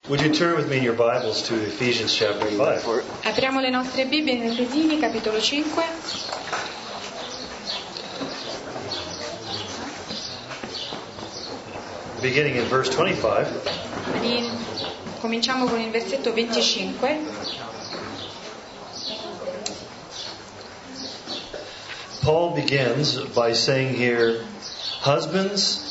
Would you turn with me in your Bibles to Ephesians chapter 5? Apriamo le nostre Bibbie in Efesini, capitolo 5. Beginning in verse 25. Cominciamo con il versetto 25. Paul begins by saying here, husbands,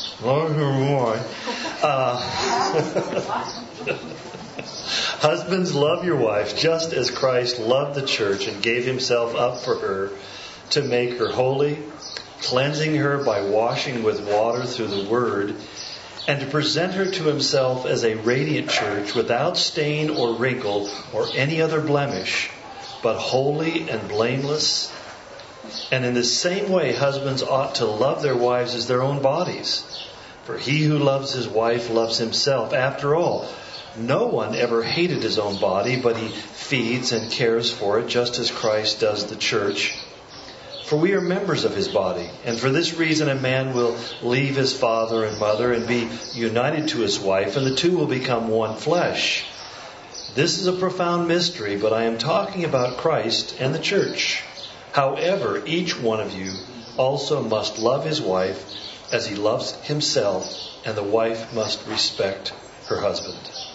husbands, love your wife just as Christ loved the church and gave himself up for her to make her holy, cleansing her by washing with water through the word, and to present her to himself as a radiant church without stain or wrinkle or any other blemish, but holy and blameless. And in the same way, husbands ought to love their wives as their own bodies. For he who loves his wife loves himself. After all, no one ever hated his own body, but he feeds and cares for it, just as Christ does the church. For we are members of his body, and for this reason a man will leave his father and mother and be united to his wife, and the two will become one flesh. This is a profound mystery, but I am talking about Christ and the church. However, each one of you also must love his wife as he loves himself, and the wife must respect her husband.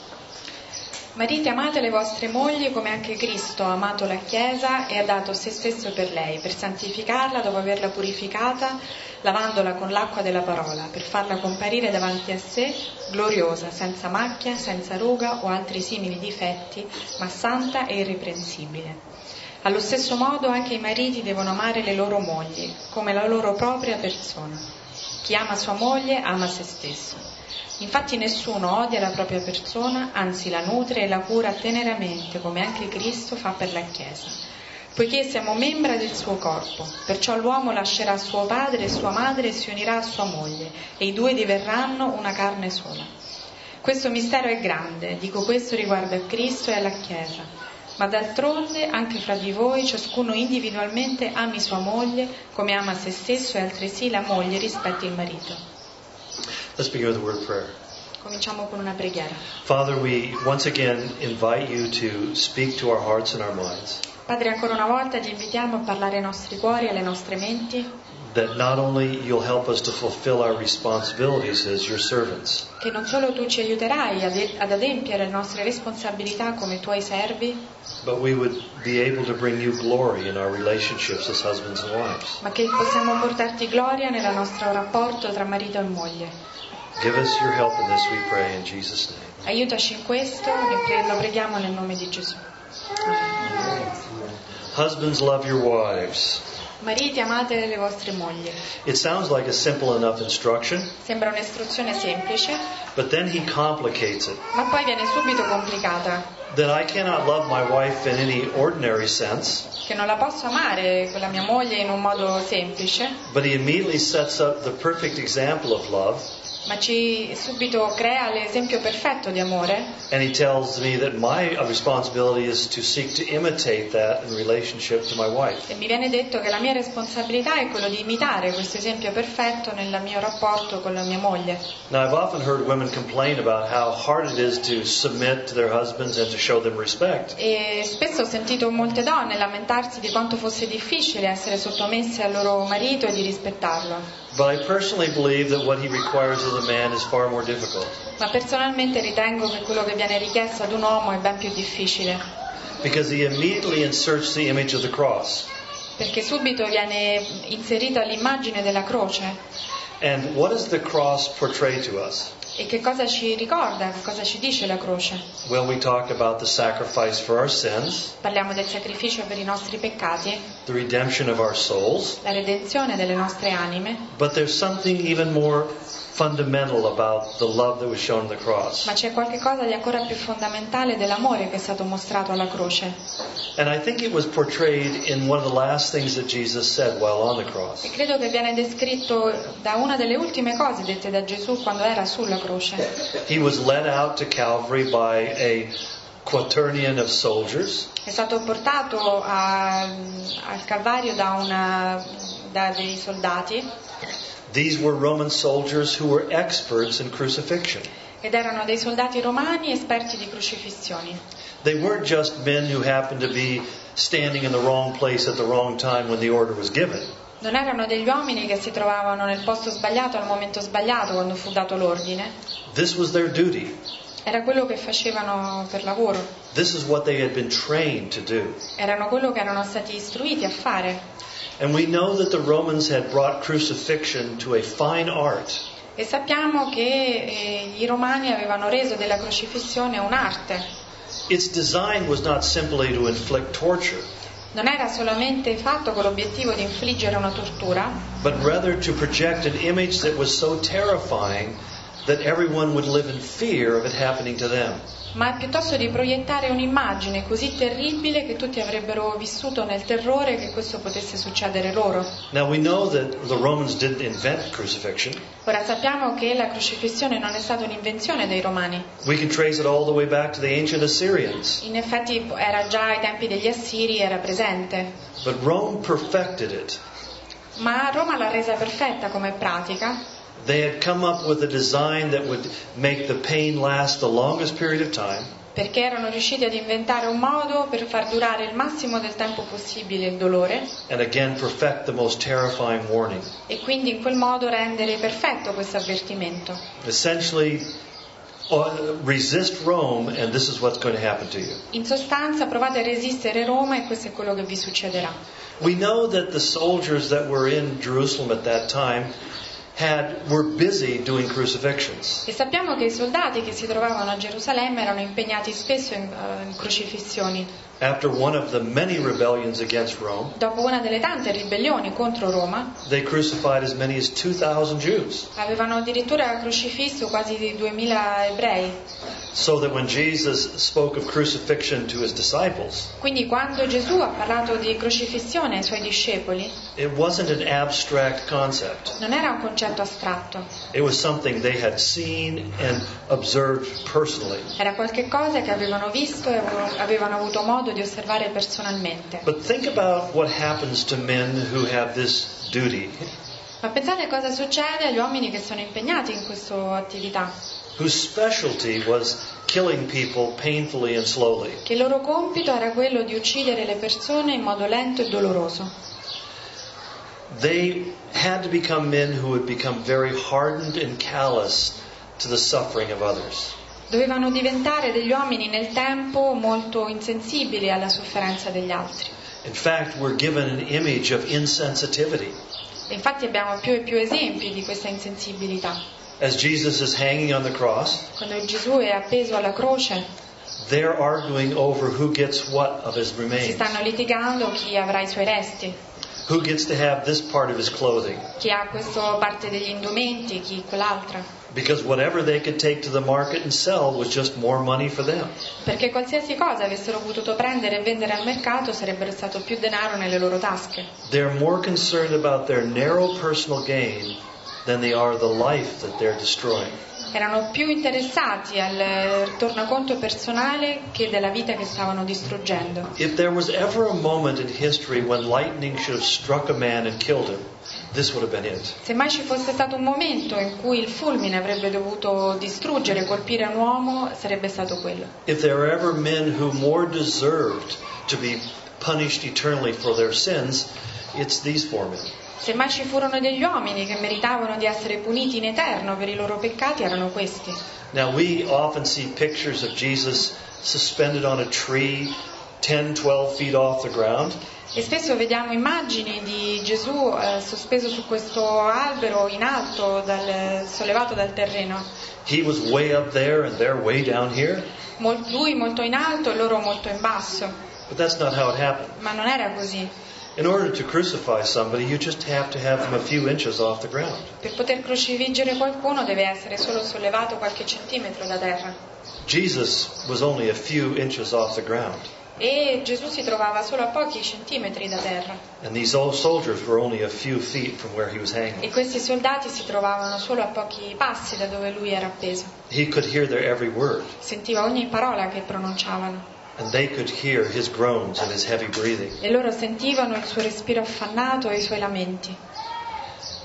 Mariti, amate le vostre mogli come anche Cristo ha amato la Chiesa e ha dato se stesso per lei, per santificarla dopo averla purificata, lavandola con l'acqua della parola, per farla comparire davanti a sé, gloriosa, senza macchia, senza ruga o altri simili difetti, ma santa e irreprensibile. Allo stesso modo anche i mariti devono amare le loro mogli, come la loro propria persona. Chi ama sua moglie ama se stesso. Infatti nessuno odia la propria persona, anzi la nutre e la cura teneramente, come anche Cristo fa per la Chiesa, poiché siamo membra del suo corpo. Perciò l'uomo lascerà suo padre e sua madre e si unirà a sua moglie, e i due diverranno una carne sola. Questo mistero è grande, dico questo riguardo a Cristo e alla Chiesa. Ma d'altronde anche fra di voi ciascuno individualmente ami sua moglie come ama se stesso, e altresì la moglie rispetti il marito. Let's begin with a word of prayer. Cominciamo con una preghiera. Father, we once again invite you to speak to our hearts and our minds. Padre, ancora una volta ti invitiamo a parlare ai nostri cuori e alle nostre menti. That not only you'll help us to fulfill our responsibilities as your servants, che non solo tu ci aiuterai ad adempiere le nostre responsabilità come tuoi servi, but we would be able to bring you glory in our relationships as husbands and wives. ma che possiamo portarti gloria nel nostro rapporto tra marito e moglie. Give us your help in this, we pray, in Jesus' name. Aiutaci in questo, lo preghiamo nel nome di Gesù. Amen. Husbands, love your wives. Mariti, amate le vostre mogli. It sounds like a simple enough instruction. Sembra un'istruzione semplice, But then he complicates it. ma poi viene subito complicata. That I cannot love my wife in any ordinary sense. Che non la posso amare con la mia moglie in un modo semplice, But he immediately sets up the perfect example of love. ma ci subito crea l'esempio perfetto di amore. And he tells me that my responsibility is to seek to imitate that in relationship to my wife. E mi viene detto che la mia responsabilità è quello di imitare questo esempio perfetto nel mio rapporto con la mia moglie. Now, I've often heard women complain about how hard it is to submit to their husbands and to show them respect. E spesso ho sentito molte donne lamentarsi di quanto fosse difficile essere sottomesse al loro marito e di rispettarlo. But I personally believe that what he requires of the man is far more difficult. Ma personalmente ritengo che quello che viene richiesto ad un uomo è ben più difficile. Because he immediately inserts the image of the cross. Perché subito viene inserita l'immagine della croce. And what does the cross portray to us? E che cosa ci ricorda, che cosa ci dice la croce? Well, we talk about the sacrifice for our sins, Parliamo del sacrificio per i nostri peccati, the redemption of our souls, la redenzione delle nostre anime, but there's something even more fundamental about the love that was shown on the cross. ma c'è qualche cosa di ancora più fondamentale dell'amore che è stato mostrato alla croce. And I think it was portrayed in one of the last things that Jesus said while on the cross. E credo che viene descritto da una delle ultime cose dette da Gesù quando era sulla croce. He was led out to Calvary by a quaternion of soldiers. È stato portato al Calvario da dei soldati. These were Roman soldiers who were experts in crucifixion. ed erano dei soldati romani esperti di crocifissioni. They weren't just men who happened to be standing in the wrong place at the wrong time when the order was given. Non erano degli uomini che si trovavano nel posto sbagliato al momento sbagliato quando fu dato l'ordine. This was their duty. Era quello che facevano per lavoro. This is what they had been trained to do. Erano quello che erano stati istruiti a fare. And we know that the Romans had brought crucifixion to a fine art. E sappiamo che i romani avevano reso della crocifissione un'arte. Its design was not simply to inflict torture, Non era solamente fatto con l'obiettivo di infliggere una tortura, but rather to project an image that was so terrifying that everyone would live in fear of it happening to them. ma piuttosto di proiettare un'immagine così terribile che tutti avrebbero vissuto nel terrore che questo potesse succedere loro. Now we know that the Romans didn't invent crucifixion. Ora sappiamo che la crocifissione non è stata un'invenzione dei romani. We can trace it all the way back to the ancient Assyrians. In effetti era già ai tempi degli Assiri, era presente. But Rome perfected it. Ma Roma l'ha resa perfetta come pratica. They had come up with a design that would make the pain last the longest period of time. Perché erano riusciti ad inventare un modo per far durare il massimo del tempo possibile il dolore And again perfect the most terrifying warning. e quindi in quel modo rendere perfetto questo avvertimento. Essentially, resist Rome and this is what's going to happen to you. In sostanza provate a resistere Roma e questo è quello che vi succederà. We know that the soldiers that were in Jerusalem at that time were busy doing crucifixions. E sappiamo che i soldati che si trovavano a Gerusalemme erano impegnati spesso in crocifissioni. After one of the many rebellions against Rome, Dopo una delle tante ribellioni contro Roma, they crucified as many as 2,000 Jews. avevano addirittura crocifisso quasi 2000 ebrei. So that when Jesus spoke of crucifixion to his disciples, Quindi quando Gesù ha parlato di crocifissione ai suoi discepoli, it wasn't an abstract concept. non era un concetto astratto, It was something they had seen and observed personally. era qualche cosa che avevano visto e avevano avuto modo di osservare personalmente. But think about what happens to men who have this duty, Ma pensate cosa succede agli uomini che sono impegnati in questa attività, whose specialty was killing people painfully and slowly. che il loro compito era quello di uccidere le persone in modo lento e doloroso. They had to become men who would become very hardened and callous to the suffering of others. Dovevano diventare degli uomini nel tempo molto insensibili alla sofferenza degli altri. In fact, we're given an image of insensitivity. E infatti abbiamo più e più esempi di questa insensibilità. As Jesus is hanging on the cross, Quando Gesù è appeso alla croce, they're arguing over who gets what of his si remains. stanno litigando chi avrà i suoi resti, Who gets to have this part of his clothing? chi ha questa parte degli indumenti, chi quell'altra. Because whatever they could take to the market and sell was just more money for them. Perché qualsiasi cosa avessero potuto prendere e vendere al mercato sarebbero stato più denaro nelle loro tasche. They're more concerned about their narrow personal gain than they are the life that they're destroying. Erano più interessati al tornaconto personale che della vita che stavano distruggendo. If there was ever a moment in history when lightning should have struck a man and killed him, this would have been it. Se mai ci fosse stato un momento in cui il fulmine avrebbe dovuto distruggere, colpire un uomo, sarebbe stato quello. If there were ever men who more deserved to be punished eternally for their sins, it's these four men. Se mai ci furono degli uomini che meritavano di essere puniti in eterno per i loro peccati, erano questi. Now we often see pictures of Jesus suspended on a tree 10-12 feet off the ground. E spesso vediamo immagini di Gesù sospeso su questo albero in alto, sollevato dal terreno. He was way up there and they're way down here. Lui molto in alto e loro molto in basso. But that's not how it happened. Ma non era così. In order to crucify somebody, you just have to have them a few inches off the ground. Per poter crocifiggere qualcuno deve essere solo sollevato qualche centimetro da terra. Jesus was only a few inches off the ground. E Gesù si trovava solo a pochi centimetri da terra. And these old soldiers were only a few feet from where he was hanging. E questi soldati si trovavano solo a pochi passi da dove lui era appeso. He could hear their every word. Sentiva ogni parola che pronunciavano. And they could hear his groans and his heavy breathing. E loro sentivano il suo respiro affannato e i suoi lamenti.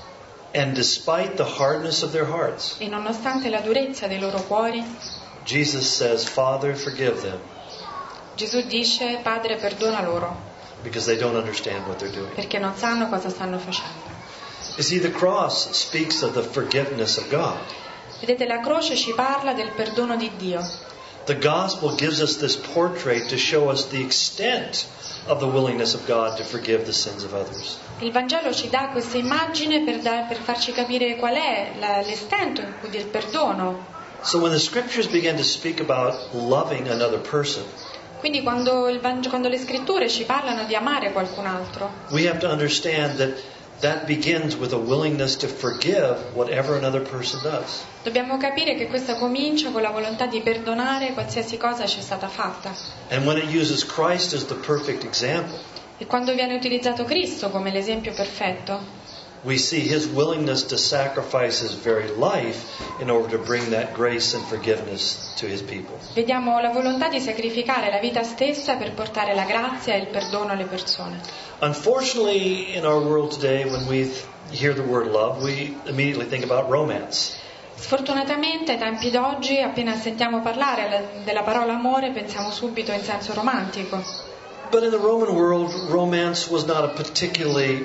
And despite the hardness of their hearts, E nonostante la durezza dei loro cuori, Jesus says, Father, forgive them, Gesù dice: Padre, perdona loro, because they don't understand what they're doing. perché non sanno cosa stanno facendo. You see, the cross speaks of the forgiveness of God. Vedete, la croce ci parla del perdono di Dio. The gospel gives us this portrait to show us the extent of the willingness of God to forgive the sins of others. Il Vangelo ci dà questa immagine per farci capire qual è l'estento del perdono. So when the scriptures begin to speak about loving another person, Quindi quando le scritture ci parlano di amare qualcun altro, we have to understand that begins with a willingness to forgive whatever another person does. dobbiamo capire che questa comincia con la volontà di perdonare qualsiasi cosa ci è stata fatta. And when it uses Christ as the perfect example, E quando viene utilizzato Cristo come l'esempio perfetto, we see His willingness to sacrifice His very life in order to bring that grace and forgiveness to His people. vediamo la volontà di sacrificare la vita stessa per portare la grazia e il perdono alle persone. Unfortunately, in our world today, when we hear the word love, we immediately think about romance. Sfortunatamente ai tempi d'oggi, appena sentiamo parlare della parola amore, pensiamo subito in senso romantico. But in the Roman world, romance was not a particularly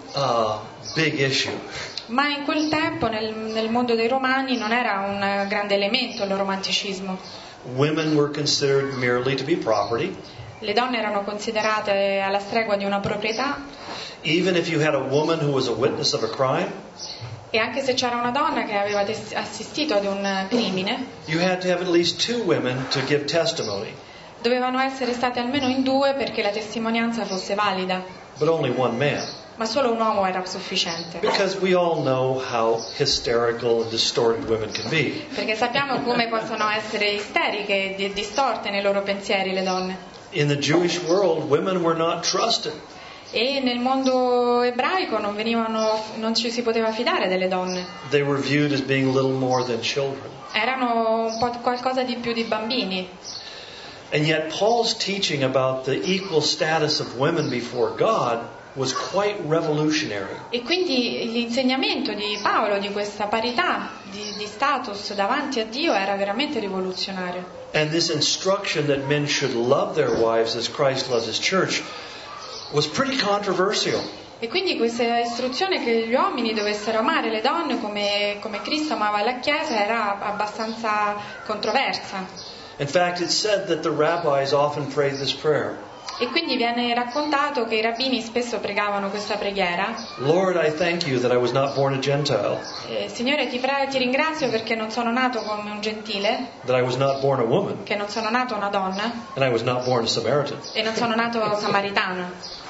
big issue. Ma in quel tempo, nel mondo dei Romani, non era un grande elemento il romanticismo. Women were considered merely to be property. Le donne erano considerate alla stregua di una proprietà, Even if you had a woman who was a witness of a crime, e anche se c'era una donna che aveva assistito ad un crimine, you had to have at least two women to give testimony, dovevano essere state almeno in due perché la testimonianza fosse valida, but only one man. ma solo un uomo era sufficiente. Because we all know how hysterical and distorted women can be. Perché sappiamo come possono essere isteriche e distorte nei loro pensieri le donne. In the Jewish world, women were not trusted. E nel mondo ebraico non ci si poteva fidare delle donne. They were viewed as being little more than children. Erano un po' qualcosa di più di bambini. And yet Paul's teaching about the equal status of women before God was quite revolutionary. E quindi l'insegnamento di Paolo di questa parità di status davanti a Dio era veramente rivoluzionario. And this instruction that men should love their wives as Christ loves His church was pretty controversial. E quindi questa istruzione che gli uomini dovessero amare le donne come Cristo amava la Chiesa era abbastanza controversa. In fact, it's said that the rabbis often prayed this prayer. E quindi viene raccontato che i rabbini spesso pregavano questa preghiera. Lord, I thank you that I was not born a Gentile, Signore, ti ringrazio perché non sono nato come un gentile, that I was not born a woman, che non sono nato una donna and I was not born a Samaritan. e non sono nato samaritano.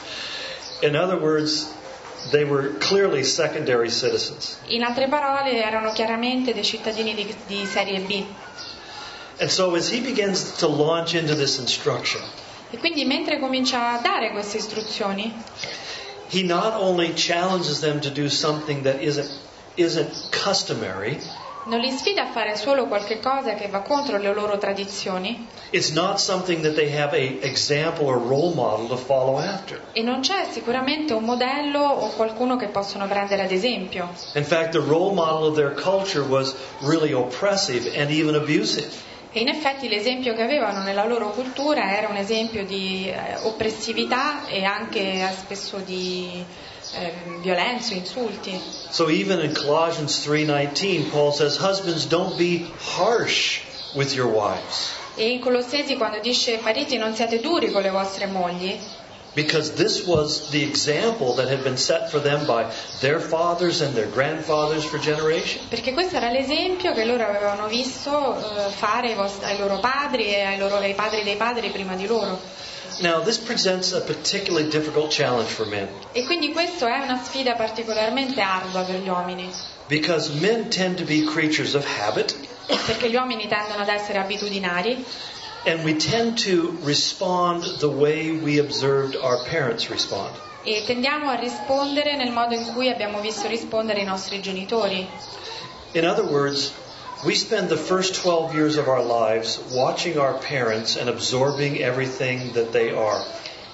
In other words, they were clearly secondary citizens. In altre parole, erano chiaramente dei cittadini di serie B. And so as he begins to launch into this instruction, E quindi mentre comincia a dare queste istruzioni, he not only challenges them to do something that isn't customary, non li sfida a fare solo qualche cosa che va contro le loro tradizioni, it's not something that they have a example or role model to follow after. e non c'è sicuramente un modello o qualcuno che possono prendere ad esempio. In fact, the role model of their culture was really oppressive and even abusive. E in effetti l'esempio che avevano nella loro cultura era un esempio di oppressività e anche spesso di violenza, insulti. So even in Colossians 3:19, Paul says, "Husbands, don't be harsh with your wives, E in Colossesi quando dice mariti non siate duri con le vostre mogli, because this was the example that had been set for them by their fathers and their grandfathers for generations." perché questo era l'esempio che loro avevano visto fare ai loro padri e ai padri dei padri prima di loro. Now, this presents a particularly difficult challenge for men, E quindi questo è una sfida particolarmente ardua per gli uomini, because men tend to be creatures of habit, perché gli uomini tendono ad essere abitudinari and we tend to respond the way we observed our parents respond. e tendiamo a rispondere nel modo in cui abbiamo visto rispondere i nostri genitori. In other words, we spend the first 12 years of our lives watching our parents and absorbing everything that they are.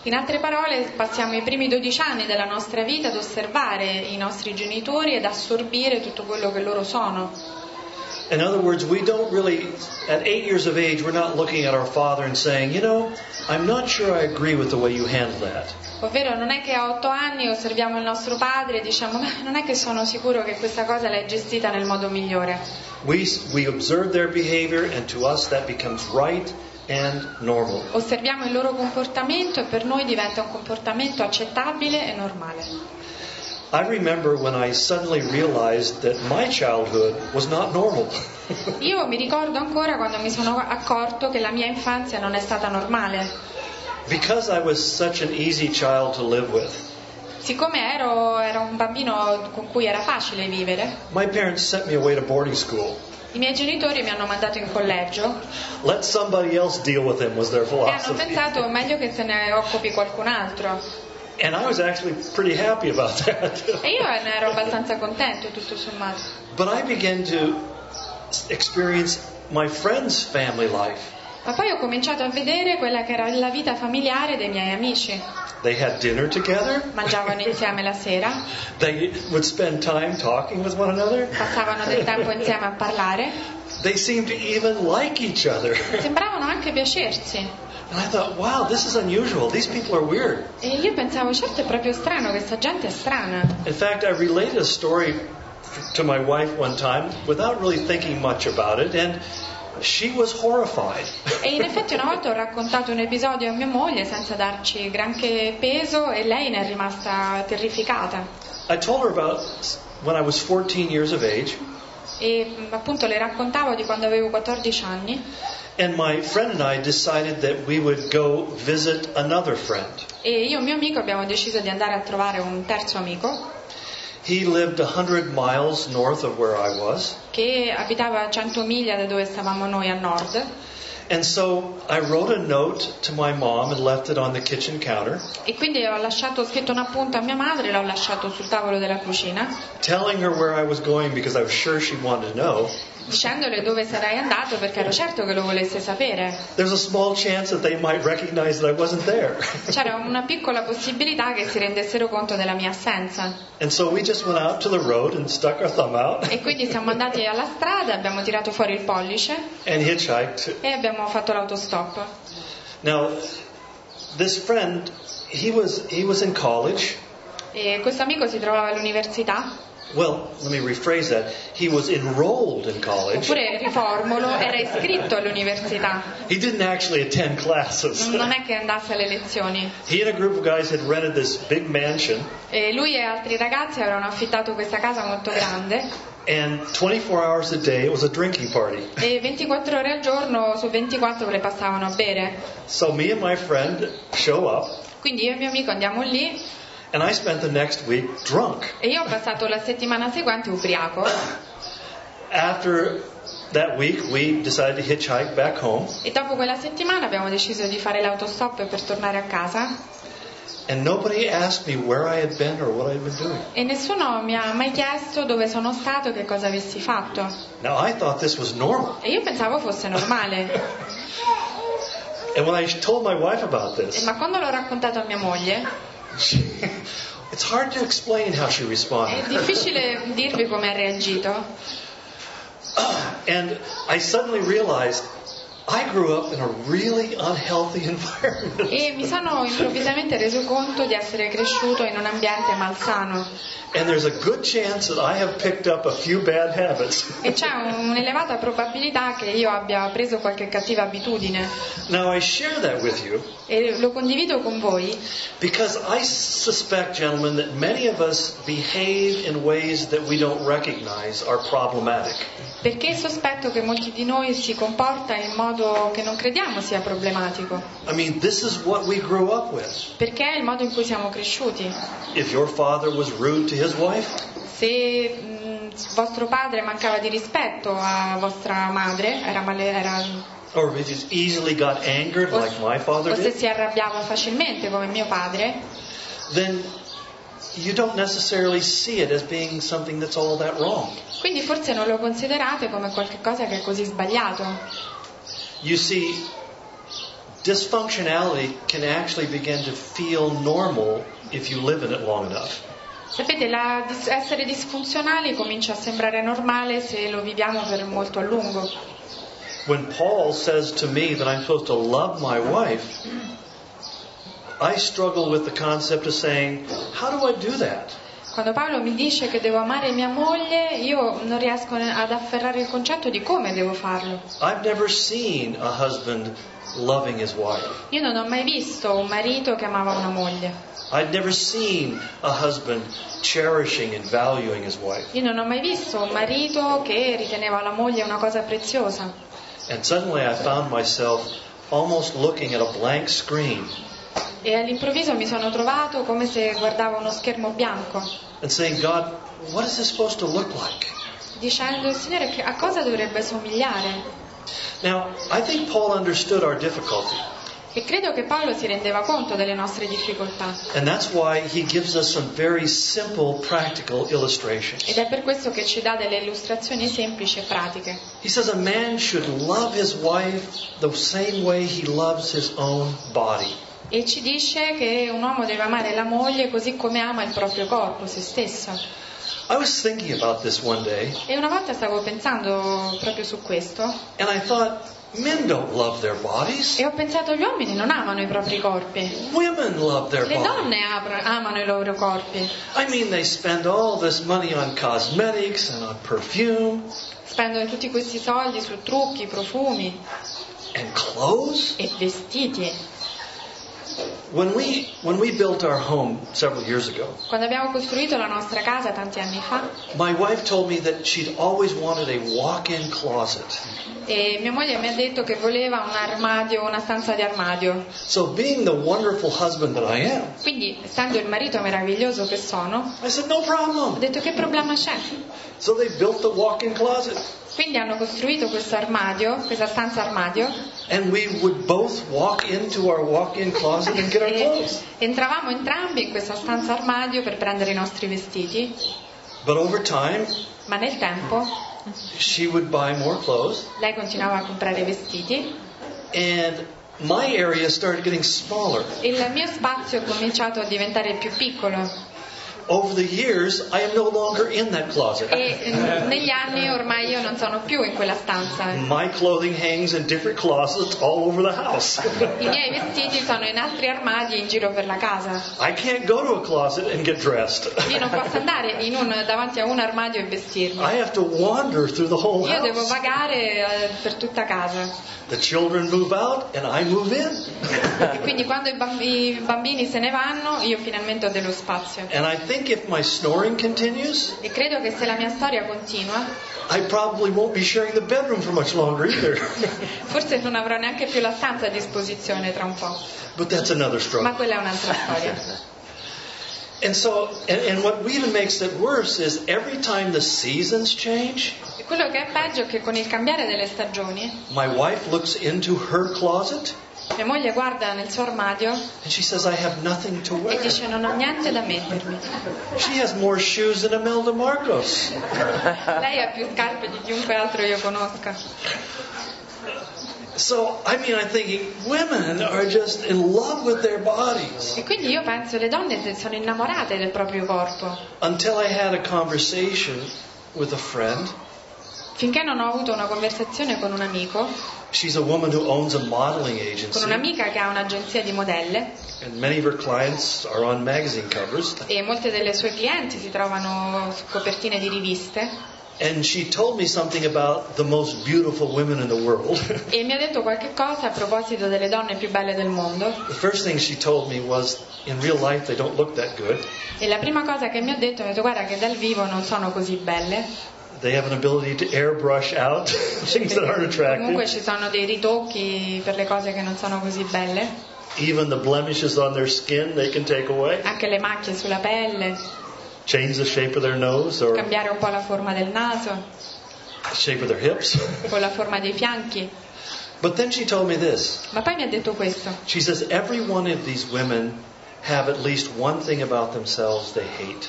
In altre parole, passiamo i primi 12 anni della nostra vita ad osservare i nostri genitori ed assorbire tutto quello che loro sono. In other words, we don't really, at 8 years of age, we're not looking at our father and saying, I'm not sure I agree with the way you handle that. Ovvero non è che a 8 anni osserviamo il nostro padre e diciamo non è che sono sicuro che questa cosa l'hai gestita nel modo migliore. We observe their behavior and to us that becomes right and normal. Osserviamo il loro comportamento e per noi diventa un comportamento accettabile e normale. I remember when I suddenly realized that my childhood was not normal. Io mi ricordo ancora quando mi sono accorto che la mia infanzia non è stata normale. Because I was such an easy child to live with. Siccome ero un bambino con cui era facile vivere, My parents sent me away to boarding school. i miei genitori mi hanno mandato in collegio Let somebody else deal with him was their e hanno philosophy. pensato meglio che se ne occupi qualcun altro. And I was actually pretty happy about that. E io ne ero abbastanza contento, tutto sommato. But I began to experience my friends' family life. Ma poi ho cominciato a vedere quella che era la vita familiare dei miei amici. They had dinner together. Mangiavano insieme la sera, They would spend time talking with one another. passavano del tempo insieme a parlare, They seemed to even like each other. sembravano anche piacersi. And I thought, wow, this is unusual. These people are weird. E io pensavo, certo è proprio strano, questa gente è strana. In fact, I related a story to my wife one time without really thinking much about it, and she was horrified. E in effetti una volta ho raccontato un episodio a mia moglie senza darci granché peso e lei ne è rimasta terrificata. I told her about when I was 14 years of age, E appunto le raccontavo di quando avevo 14 anni and my friend and I decided that we would go visit another friend. e io e un mio amico abbiamo deciso di andare a trovare un terzo amico He lived 100 miles north of where I was, che abitava a 100 miglia da dove stavamo noi a nord. and so I wrote a note to my mom and left it on the kitchen counter, E quindi ho scritto un appunto a mia madre, l'ho lasciato sul tavolo della cucina, telling her where I was going because I was sure she wanted to know. dicendole dove sarei andato perché ero certo che lo volesse sapere. There's a small chance that they might recognize that I wasn't there. C'era una piccola possibilità che si rendessero conto della mia assenza. And so we just went out to the road and stuck our thumb out E quindi siamo andati alla strada, abbiamo tirato fuori il pollice and hitchhiked. e abbiamo fatto l'autostop. Now, this friend, he was in college. E questo amico si trovava all'università, Well, let me rephrase that. He was enrolled in college. oppure riformulo, era iscritto all'università. He didn't actually attend classes. Non è che andasse alle lezioni. He and a group of guys had rented this big mansion, E lui e altri ragazzi avevano affittato questa casa molto grande and 24 hours a day it was a drinking party. e 24 ore al giorno su 24 le passavano a bere. So me and my friend show up, Quindi io e mio amico andiamo lì and I spent the next week drunk. e io ho passato la settimana seguente ubriaco. After that week, we decided to hitchhike back home, E dopo quella settimana abbiamo deciso di fare l'autostop per tornare a casa and nobody asked me where I had been or what I had been doing. e nessuno mi ha mai chiesto dove sono stato e che cosa avessi fatto. Now, I thought this was normal. E io pensavo fosse normale. And when I told my wife about this, Ma quando l'ho raccontato a mia moglie, it's hard to explain how she è responded. difficile dirvi come ha reagito. And I suddenly realized I grew up in a really unhealthy environment. E mi sono improvvisamente reso conto di essere cresciuto in un ambiente malsano. And there's a good chance that I have picked up a few bad habits. E c'è un'elevata probabilità che io abbia preso qualche cattiva abitudine. Now, I share that with you E lo condivido con voi because I suspect, gentlemen, that many of us behave in ways that we don't recognize are problematic. perché sospetto che molti di noi si comportano in modo che non crediamo sia problematico. I mean, this is what we grew up with. Perché è il modo in cui siamo cresciuti. If your father was rude to his wife, Se vostro padre mancava di rispetto a vostra madre, era or if he easily got angered like my father o se did, si arrabbiava facilmente come mio padre, then you don't necessarily see it as being something that's all that wrong. quindi forse non lo considerate come qualcosa che è così sbagliato. You see, dysfunctionality can actually begin to feel normal if you live in it long enough. Sapete, essere disfunzionali comincia a sembrare normale se lo viviamo per molto a lungo. When Paul says to me that I'm supposed to love my wife, I struggle with the concept of saying, how do I do that? Quando Paolo mi dice che devo amare mia moglie, io non riesco ad afferrare il concetto di come devo farlo. I've never seen a husband loving his wife. Io non ho mai visto un marito che amava una moglie. I'd never seen a husband cherishing and valuing his wife. Io non ho mai visto un marito che riteneva la moglie una cosa preziosa. And suddenly I found myself almost looking at a blank screen E all'improvviso mi sono trovato come se guardavo uno schermo bianco, and saying, God, what is this supposed to look like? dicendo, Signore, a cosa dovrebbe somigliare? Now, I think Paul understood our difficulty. E credo che Paolo si rendeva conto delle nostre difficoltà. And that's why he gives us some very simple, practical illustrations. Ed è per questo che ci dà delle illustrazioni semplici e pratiche. He says a man should love his wife the same way he loves his own body. E ci dice che un uomo deve amare la moglie così come ama il proprio corpo, se stesso. I was thinking about this one day, E una volta stavo pensando proprio su questo, and I thought, men don't love their bodies. e ho pensato, gli uomini non amano i propri corpi. Women love their Le bodies. donne amano i loro corpi. I mean, they spend all this money on cosmetics and on perfume Spendono tutti questi soldi su trucchi, profumi and clothes. e vestiti. When we built our home several years ago, Quando abbiamo costruito la nostra casa tanti anni fa, my wife told me that she'd always wanted a walk-in closet. e mia moglie mi ha detto che voleva un armadio, una stanza di armadio. So being the wonderful husband that I am, Quindi, essendo il marito meraviglioso che sono, I said, no ho problem. detto, che problema c'è? So they built the walk-in closet. Quindi hanno costruito questo armadio, questa stanza armadio, And we would both walk into our walk-in closet and get our e clothes. entravamo entrambi in questa stanza armadio per prendere i nostri vestiti, But over time, ma nel tempo she would buy more clothes, lei continuava a comprare vestiti and my area started getting smaller. e il mio spazio è cominciato a diventare più piccolo. Over the years, I am no longer in that closet. E negli anni ormai io non sono più in quella stanza. My clothing hangs in different closets all over the house. I miei vestiti sono in altri armadi in giro per la casa. I can't go to a closet and get dressed. Io non posso andare davanti a un armadio e vestirmi. I have to wander through the whole Io devo house. vagare per tutta casa. The children move out and I move in. E quindi quando i bambini se ne vanno, io finalmente ho dello spazio. And I think if my snoring continues, E credo che se la mia storia continua, I probably won't be sharing the bedroom for much longer either. forse non avrò neanche più la stanza a disposizione tra un po'. But that's another Ma struggle. quella è un'altra storia. And so, and what even makes it worse is every time the seasons change, E quello che è peggio è che con il cambiare delle stagioni, my wife looks into her closet mia moglie guarda nel suo armadio and she says, I have nothing to e wear. dice, non ho niente da mettermi. She has more shoes than Imelda Marcos. Lei ha più scarpe di chiunque altro io conosca. So, I mean, I'm thinking, women are just in love with their bodies. E quindi io penso le donne sono innamorate del proprio corpo. Until I had a conversation with a friend. Finché non ho avuto una conversazione con un amico, She's a woman who owns a modeling con agency. un'amica che ha un'agenzia di modelle, And many of her clients are on magazine covers. e molte delle sue clienti si trovano su copertine di riviste, And she told me something about the most beautiful women in the world. e mi ha detto qualche cosa a proposito delle donne più belle del mondo. The first thing she told me was, in real life they don't look that good. E la prima cosa che mi ha detto, guarda che dal vivo non sono così belle, They have an ability to airbrush out things that aren't comunque attractive. ci sono dei ritocchi per le cose che non sono così belle, Even the blemishes on their skin they can take away. anche le macchie sulla pelle, Change the shape of their nose or cambiare un po' la forma del naso, the shape of their hips. o la forma dei fianchi. But then she told me this. Ma poi mi ha detto questo: She says every one of these women have at least one thing about themselves they hate.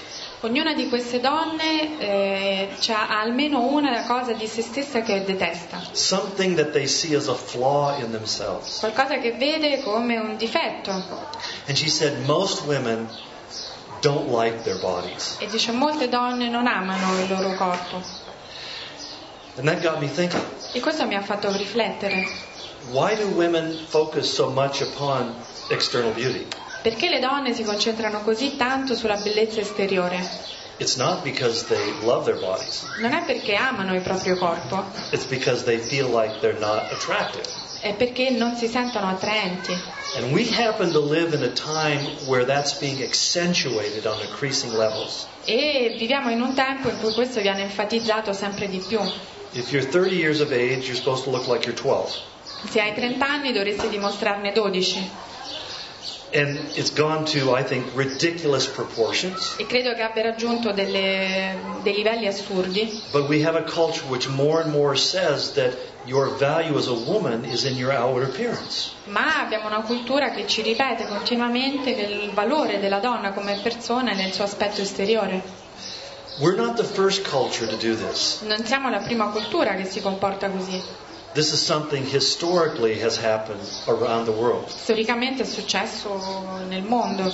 Ognuna di queste donne ha almeno una cosa di se stessa che detesta, something that they see as a flaw in themselves. qualcosa che vede come un difetto. And she said most women don't like their bodies. E dice molte donne non amano il loro corpo. And that got me thinking, E questo mi ha fatto riflettere. why do women focus so much upon external beauty? Perché le donne si concentrano così tanto sulla bellezza esteriore? It's not because they love their bodies. Non è perché amano il proprio corpo, It's because they feel like they're not attractive. è perché non si sentono attraenti. And we happen to live in a time where that's being accentuated on increasing levels. E viviamo in un tempo in cui questo viene enfatizzato sempre di più. If you're 30 years of age, you're supposed to look like you're 12. Se hai 30 anni dovresti dimostrarne 12. And it's gone to, I think, ridiculous proportions. E credo che abbia raggiunto dei livelli assurdi. But we have a culture which more and more says that your value as a woman is in your outward appearance. Ma abbiamo una cultura che ci ripete continuamente che il valore della donna come persona è nel suo aspetto esteriore. We're not the first culture to do this. Non siamo la prima cultura che si comporta così. This is something historically has happened around the world. Storicamente è successo nel mondo.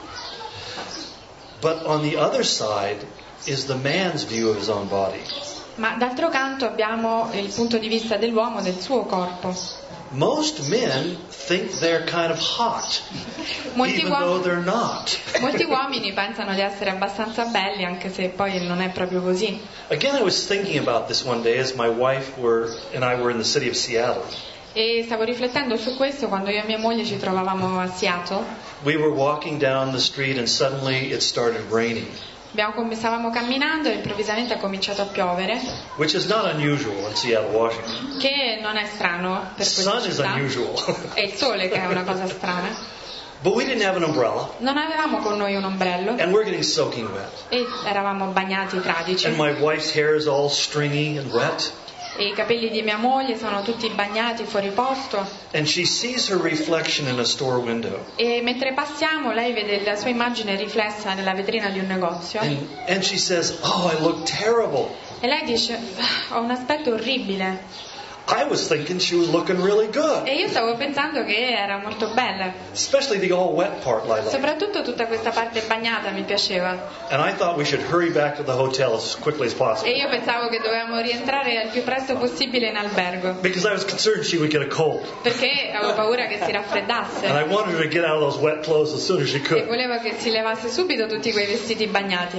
But on the other side is the man's view of his own body. Ma d'altro canto abbiamo il punto di vista dell'uomo del suo corpo. Most men think they're kind of hot, Molti even though they're not. Molti uomini pensano di essere abbastanza belli, anche se poi non è proprio così. Again, I was thinking about this one day as my wife and I were in the city of Seattle. E stavo riflettendo su questo quando io e mia moglie ci trovavamo a Seattle. We were walking down the street and suddenly it started raining, Stavamo camminando e improvvisamente ha cominciato a piovere, which is not unusual in Seattle, Washington. che non è strano per The questa sun is città. unusual. È il sole che è una cosa strana. But we didn't have an umbrella, Non avevamo con noi un ombrello and we're getting soaking wet. e eravamo bagnati fradici. And my wife's hair is all stringy and wet. E i capelli di mia moglie sono tutti bagnati fuori posto. And she sees her reflection in a store window. E mentre passiamo lei vede la sua immagine riflessa nella vetrina di un negozio. And she says, "Oh, I look terrible." E lei dice: ho un aspetto orribile. I was thinking she was looking really good. E io stavo pensando che era molto bella. Especially the all wet part, I like. Soprattutto tutta questa parte bagnata mi piaceva. And I thought we should hurry back to the hotel as quickly as E possible. io pensavo che dovevamo rientrare al più presto possibile in albergo. Because I was concerned she would get a cold. Perché avevo paura che si raffreddasse. And I wanted her to get out of those wet clothes as soon as she E could. volevo che si levasse subito tutti quei vestiti bagnati.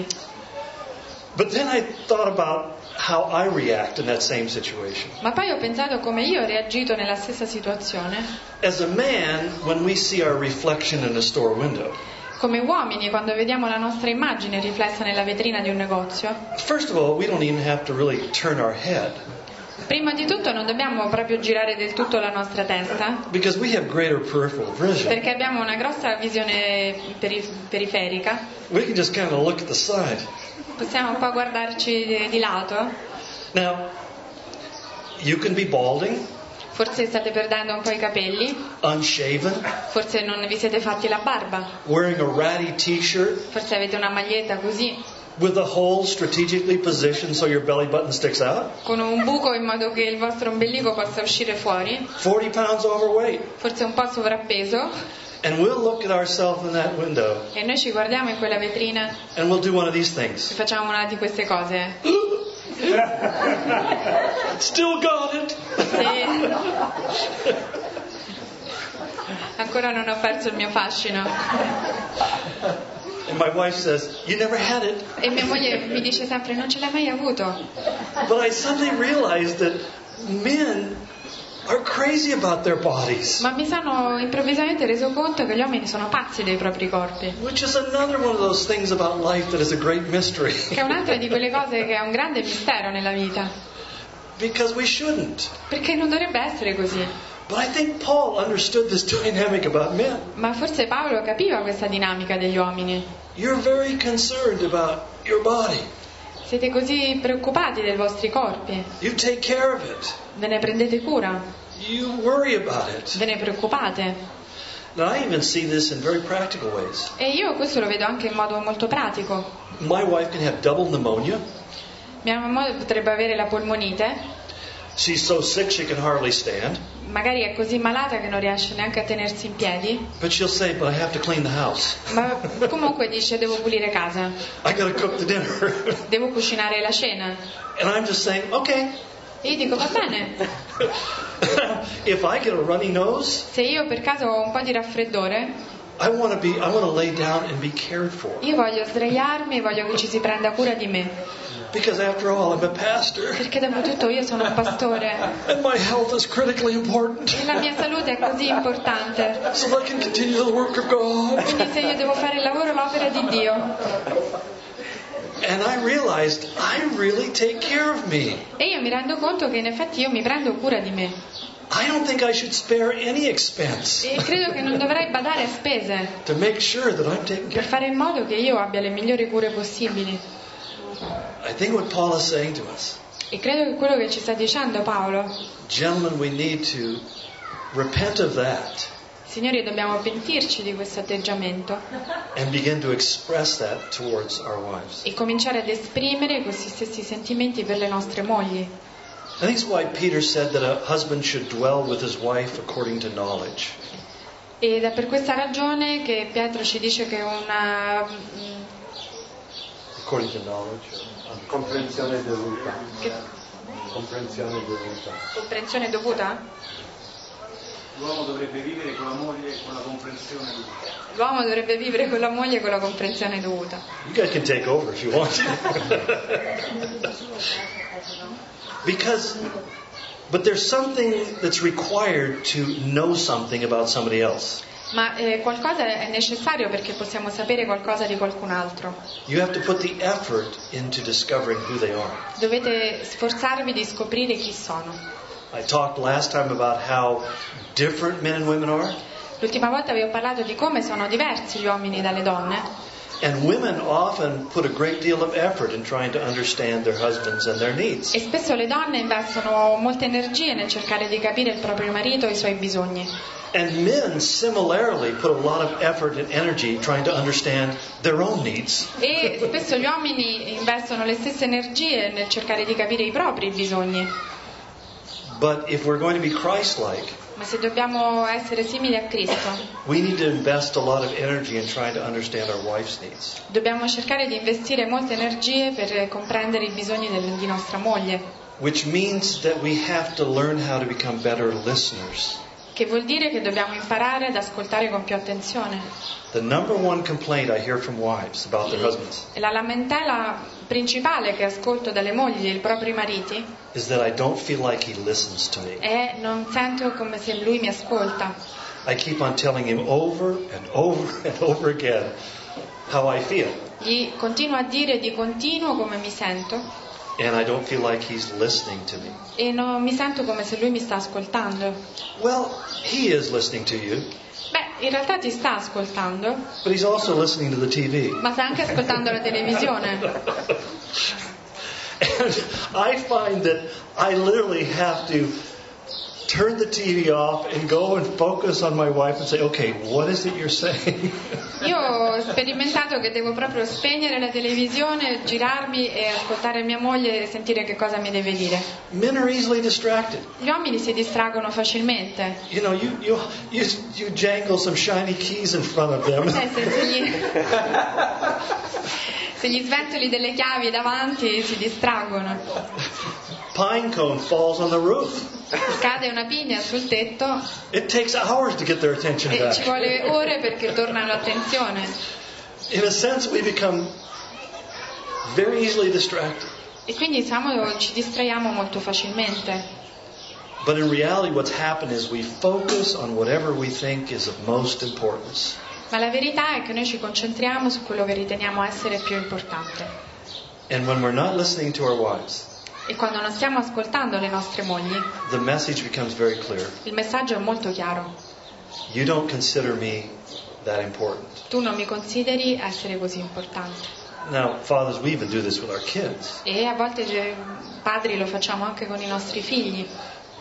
But then I thought about how I react in that same situation. Ma poi ho pensato come io ho reagito nella stessa situazione. As a man, when we see our reflection in a store window, Come uomini, quando vediamo la nostra immagine riflessa nella vetrina di un negozio, first of all, we don't even have to really turn our head. prima di tutto non dobbiamo proprio girare del tutto la nostra testa, Because we have greater peripheral vision. perché abbiamo una grossa visione periferica. We can just kind of look at the side. Possiamo un po' guardarci di lato. Now, you can be balding, Forse state perdendo un po' i capelli, unshaven, forse non vi siete fatti la barba, wearing a ratty t-shirt forse avete una maglietta così, with a hole strategically positioned so your belly button sticks out, con un buco in modo che il vostro ombelico possa uscire fuori, 40 pounds overweight. forse un po' sovrappeso, And we'll look at ourselves in that window e noi ci guardiamo in quella vetrina and we'll do one of these e things. facciamo una di queste cose. Still got it. Sì. Ancora non ho perso il mio fascino. And my wife says, "You never had it." E mia moglie mi dice sempre: non ce l'hai mai avuto. But I suddenly realized that men are crazy about their bodies, Ma mi sono improvvisamente reso conto che gli uomini sono pazzi dei propri corpi, which is another one of those things about life that is a great mystery. che è un'altra di quelle cose che è un grande mistero nella vita, Because we shouldn't. perché non dovrebbe essere così. But I think Paul understood this dynamic about men. Ma forse Paolo capiva questa dinamica degli uomini. You're very concerned about your body. Siete così preoccupati dei vostri corpi, You take care of it. ve ne prendete cura, You worry about it. ve ne preoccupate. Now, I even see this in very practical ways. E io questo lo vedo anche in modo molto pratico. My wife can have double pneumonia. Mia mamma potrebbe avere la polmonite, She's so sick she can hardly stand. magari è così malata che non riesce neanche a tenersi in piedi, But she'll say, but I have to clean the house. ma comunque dice devo pulire casa, I got to cook the dinner. devo cucinare la cena. And I'm just saying, okay. E io dico va bene, If I get a runny nose, se io per caso ho un po' di raffreddore, I want to lay down and be cared for. io voglio sdraiarmi e voglio che ci si prenda cura di me, Because after all, I'm a pastor. perché dopo tutto io sono un pastore And my health is critically important. e la mia salute è così importante, So I can continue the work of God. quindi se io devo fare il lavoro, l'opera di Dio. And I realized I really take care of me. E io mi rendo conto che in effetti io mi prendo cura di me I don't think I should spare any expense e credo che non dovrei badare a spese to make sure that I'm taken per care fare in modo che io abbia le migliori cure possibili. of. I think what Paul is saying to us, E credo che quello che ci sta dicendo Paolo, gentlemen, we need to repent of that signori, dobbiamo pentirci di questo atteggiamento and begin to express that towards our wives. e cominciare ad esprimere questi stessi sentimenti per le nostre mogli. I think it's why Peter said that a husband should dwell with his wife according to knowledge. Ed è per questa ragione che Pietro ci dice che una According to knowledge. Comprensione dovuta. che- Comprensione dovuta. comprensione dovuta? L'uomo dovrebbe vivere con la moglie con la comprensione dovuta. L'uomo dovrebbe vivere con la moglie con la comprensione dovuta. You guys can take over if you want to. But there's something that's required to know something about somebody else. Ma qualcosa è necessario perché possiamo sapere qualcosa di qualcun altro. You have to put the effort into discovering who they are. Dovete sforzarvi di scoprire chi sono. I talked last time about how different men and women are. L'ultima volta vi ho parlato di come sono diversi gli uomini dalle donne. And women often put a great deal of effort in trying to understand their husbands and their needs. E spesso le donne investono molte energie nel cercare di capire il proprio marito e i suoi bisogni. And men similarly put a lot of effort and energy trying to understand their own needs. E spesso gli uomini investono le stesse energie nel cercare di capire i propri bisogni. But if we're going to be Christ-like, Ma se dobbiamo essere simili a Cristo, we need to invest a lot of energy in trying to understand our wife's needs. dobbiamo cercare di investire molte energie per comprendere i bisogni di nostra moglie, Which means that we have to learn how to become better listeners. che vuol dire che dobbiamo imparare ad ascoltare con più attenzione. The number one complaint I hear from wives about their husbands E la lamentela principale che ascolto dalle mogli dei propri mariti is that I don't feel like he listens to me. è non sento come se lui mi ascolta. I keep on telling him over and over and over again how I feel. Gli continuo a dire di continuo come mi sento And I don't feel like he's listening to me. e non mi sento come se lui mi sta ascoltando. Well, he is listening to you, Beh, in realtà ti sta ascoltando, but he's also listening to the TV. ma sta anche ascoltando la televisione. And I find that I literally have to turn the TV off and go and focus on my wife and say, okay, what is it you're saying? Io ho sperimentato che devo proprio spegnere la televisione, girarmi e ascoltare mia moglie e sentire che cosa mi deve dire. Men are easily distracted. Gli uomini si distraggono facilmente. You know, you jangle some shiny keys in front of them. Se gli sventoli delle chiavi davanti si distraggono. Pine cone falls on the roof. Cade una pigna sul tetto It takes hours to get their attention e ci back. vuole ore perché tornano l'attenzione. In a sense, we become very easily distracted. E quindi ci distraiamo molto facilmente. But in reality, what's happened is we focus on whatever we think is of most importance. Ma la verità è che noi ci concentriamo su quello che riteniamo essere più importante. And when we're not listening to our wives, E quando non stiamo ascoltando le nostre mogli, the message becomes very clear. il messaggio è molto chiaro. You don't consider me that important. Tu non mi consideri essere così importante. Now, fathers, we even do this with our kids. E a volte padri lo facciamo anche con i nostri figli.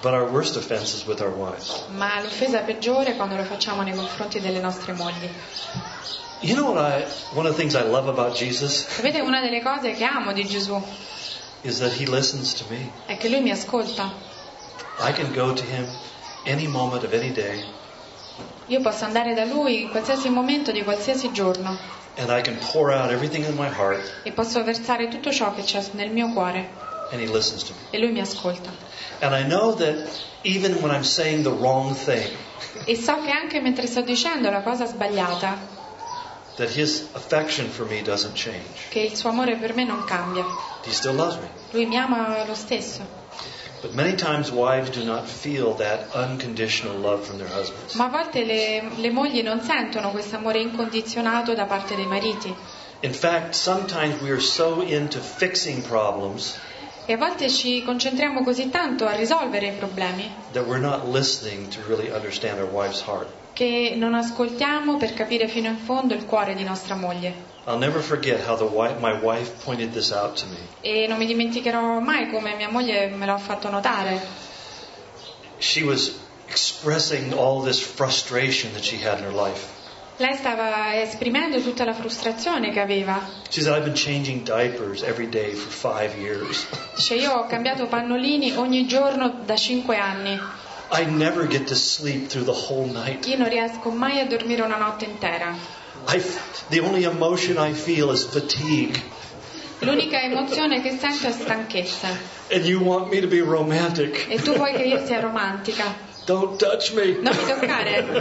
But our worst offense is with our wives. Ma l'offesa peggiore è quando lo facciamo nei confronti delle nostre mogli. You know one of the things I love about Jesus Sapete, una delle cose che amo di Gesù is that he listens to me. è che Lui mi ascolta. I can go to him any moment of any day, Io posso andare da Lui in qualsiasi momento di qualsiasi giorno and I can pour out everything in my heart, e posso versare tutto ciò che c'è nel mio cuore and he listens to me. e Lui mi ascolta. And I know that even when I'm saying the wrong thing, E so che anche mentre sto dicendo la cosa sbagliata, that his affection for me doesn't change. che il suo amore per me non cambia. He still loves me. Lui mi ama lo stesso. But many times wives do not feel that unconditional love from their husbands. Ma a volte le mogli non sentono questo amore incondizionato da parte dei mariti. In fact, sometimes we are so into fixing problems E a volte ci concentriamo così tanto a risolvere i problemi that we're not listening to really understand our wife's heart. che non ascoltiamo per capire fino in fondo il cuore di nostra moglie. I'll never forget how my wife pointed this out to me. E non mi dimenticherò mai come mia moglie me l'ha fatto notare. She was expressing all this frustration that she had in her life. Lei stava esprimendo tutta la frustrazione che aveva. She said, I've been changing diapers every day for 5 years. Dice, io ho cambiato pannolini ogni giorno da 5 anni. I never get to sleep through the whole night. Io non riesco mai a dormire una notte intera. The only emotion I feel is fatigue. L'unica emozione che sento è stanchezza. And you want me to be romantic. E tu vuoi che io sia romantica? Don't touch me. Non mi toccare.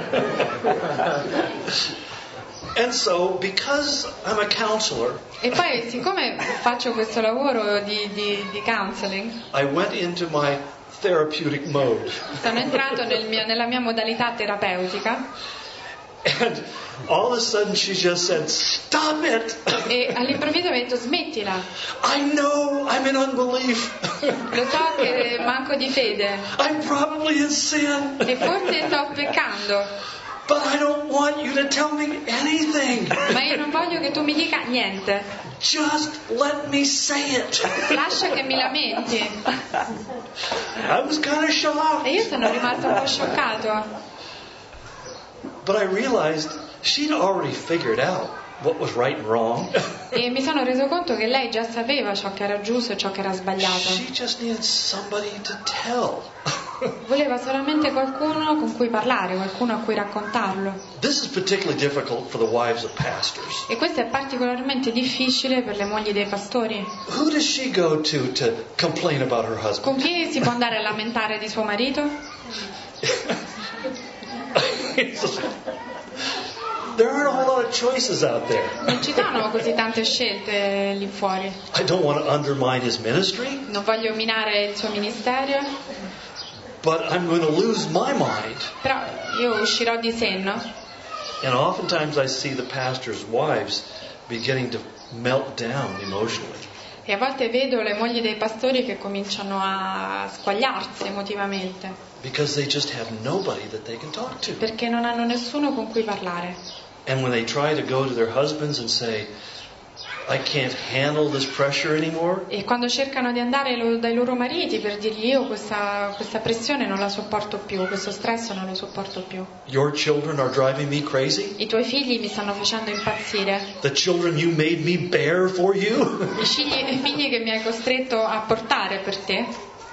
And so, because I'm a counselor, E poi, siccome faccio questo lavoro di counseling, I went into my therapeutic mode. sono entrato nella mia modalità terapeutica And all of a sudden she just said, stop it! e all'improvviso mi ha detto smettila. I know I'm in unbelief. Lo so che manco di fede I'm probably in sin. e forse sto peccando, But I don't want you to tell me anything. ma io non voglio che tu mi dica niente. Just let me say it. Lascia che mi lamenti. I was kind of shocked. E io sono rimasto un po' scioccato. But I realized she'd already figured out what was right and wrong. E mi sono reso conto che lei già sapeva ciò che era giusto e ciò che era sbagliato. She just needed somebody to tell. Voleva solamente qualcuno con cui parlare, qualcuno a cui raccontarlo. This is particularly difficult for the wives of pastors. E questo è particolarmente difficile per le mogli dei pastori. Who does she go to complain about her husband? Con chi si può andare a lamentare di suo marito? There aren't a whole lot of choices out there. Non ci sono così tante scelte lì fuori. I don't want to undermine his ministry, Non voglio minare il suo ministero, but I'm going to lose my mind. però io uscirò di senno. And oftentimes I see the pastors' wives beginning to melt down emotionally. E a volte vedo le mogli dei pastori che cominciano a squagliarsi emotivamente, Because they just have nobody that they can talk to. perché non hanno nessuno con cui parlare. And when they try to go to their husbands and say, I can't handle this pressure anymore, E quando cercano di andare dai loro mariti per dirgli io questa pressione non la sopporto più, questo stress non lo sopporto più. your children are driving me crazy. I tuoi figli mi stanno facendo impazzire. The children you made me bear for you. I figli che mi hai costretto a portare per te.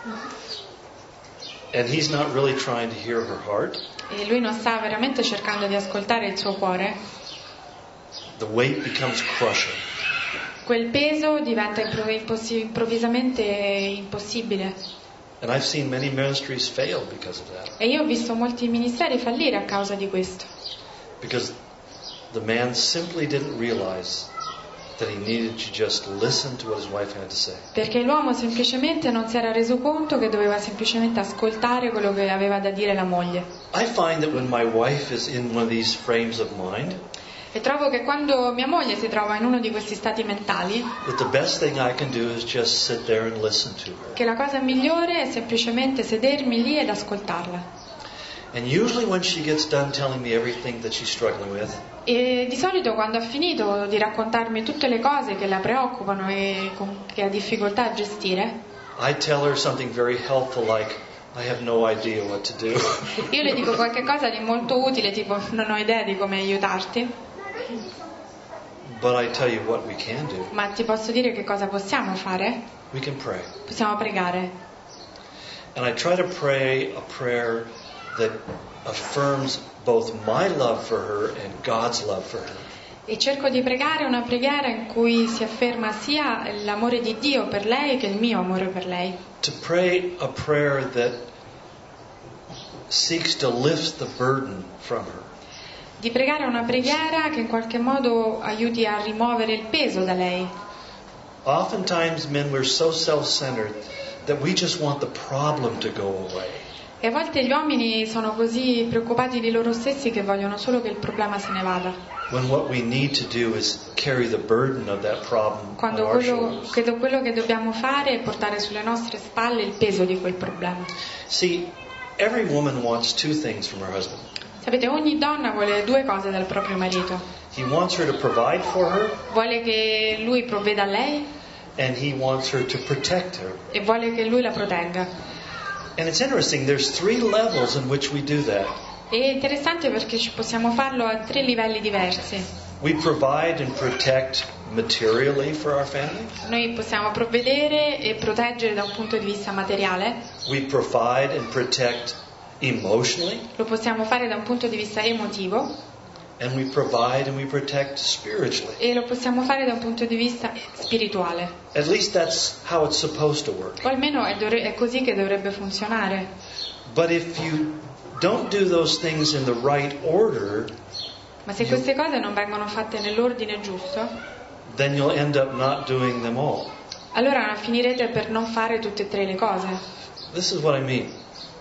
And he's not really trying to hear her heart. E lui non sta veramente cercando di ascoltare il suo cuore. The weight becomes crushing. Quel peso diventa improvvisamente impossibile. And I've seen many ministries fail because of that. E io ho visto molti ministeri fallire a causa di questo. Because the man simply didn't realize that he needed to just listen to what his wife had to say. Perché l'uomo semplicemente non si era reso conto che doveva semplicemente ascoltare quello che aveva da dire la moglie. I find that when my wife is in one of these frames of mind, E trovo che quando mia moglie si trova in uno di questi stati mentali, that the best thing I can do is just sit there and listen to her. che la cosa migliore è semplicemente sedermi lì ed ascoltarla. And usually when she gets done telling me everything that she's struggling with, E di solito quando ha finito di raccontarmi tutte le cose che la preoccupano e che ha difficoltà a gestire, I tell her something very helpful like, I have no idea what to do. Io le dico qualche cosa di molto utile, tipo non ho idea di come aiutarti, But I tell you what we can do. ma ti posso dire che cosa possiamo fare? We can pray. Possiamo pregare. And I try to pray a prayer that affirms both my love for her and God's love for her. E cerco di pregare una preghiera in cui si afferma sia l'amore di Dio per lei che il mio amore per lei. To pray a prayer that seeks to lift the burden from her. Di pregare una preghiera che in qualche modo aiuti a rimuovere il peso da lei. Oftentimes, men, we're so self-centered that we just want the problem to go away. E a volte gli uomini sono così preoccupati di loro stessi che vogliono solo che il problema se ne vada. When what we need to do is carry the burden of that problem on Quando our shoulders. quello che dobbiamo fare è portare sulle nostre spalle il peso di quel problema. See, every woman wants two things from her husband. Sapete, ogni donna vuole due cose dal proprio marito. He wants her to provide for her, Vuole che lui provveda a lei and he wants her to protect her. e vuole che lui la protegga. And it's interesting, there's 3 levels in which we do that. È interessante perché possiamo farlo a 3 livelli diversi. We provide and protect materially for our family. Noi possiamo provvedere e proteggere da un punto di vista materiale, We provide and protect emotionally. lo possiamo fare da un punto di vista emotivo And we provide and we protect spiritually. e lo possiamo fare da un punto di vista spirituale. At least that's how it's supposed to work. O almeno è così che dovrebbe funzionare. But if you don't do those things in the right order, Ma se queste cose non vengono fatte nell'ordine giusto, then you'll end up not doing them all. allora finirete per non fare tutte e 3 le cose. This is what I mean.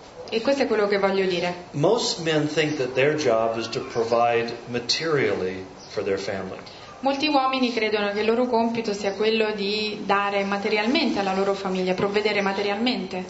E questo è quello che voglio dire. Most men think that their job is to provide materially for their family. Molti uomini credono che il loro compito sia quello di dare materialmente alla loro famiglia, provvedere materialmente.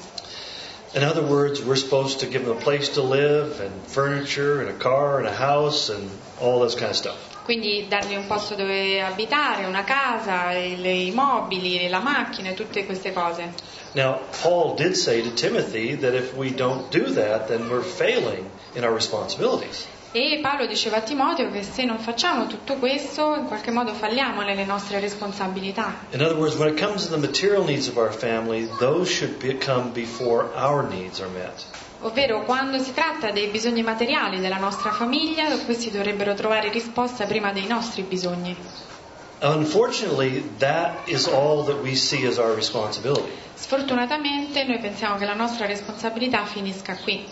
In other words, we're supposed to give them a place to live and furniture and a car and a house and all this kind of stuff. Quindi dargli un posto dove abitare, una casa, i mobili, la macchina, tutte queste cose. Now, Paul did say to Timothy that if we don't do that, then we're failing in our responsibilities. E Paolo diceva a Timoteo che se non facciamo tutto questo, in qualche modo falliamo nelle nostre responsabilità. In other words, when it comes to the material needs of our family, those should come before our needs are met. Ovvero, quando si tratta dei bisogni materiali della nostra famiglia, questi dovrebbero trovare risposta prima dei nostri bisogni. Unfortunately, that is all that we see as our responsibility. Sfortunatamente noi pensiamo che la nostra responsabilità finisca qui.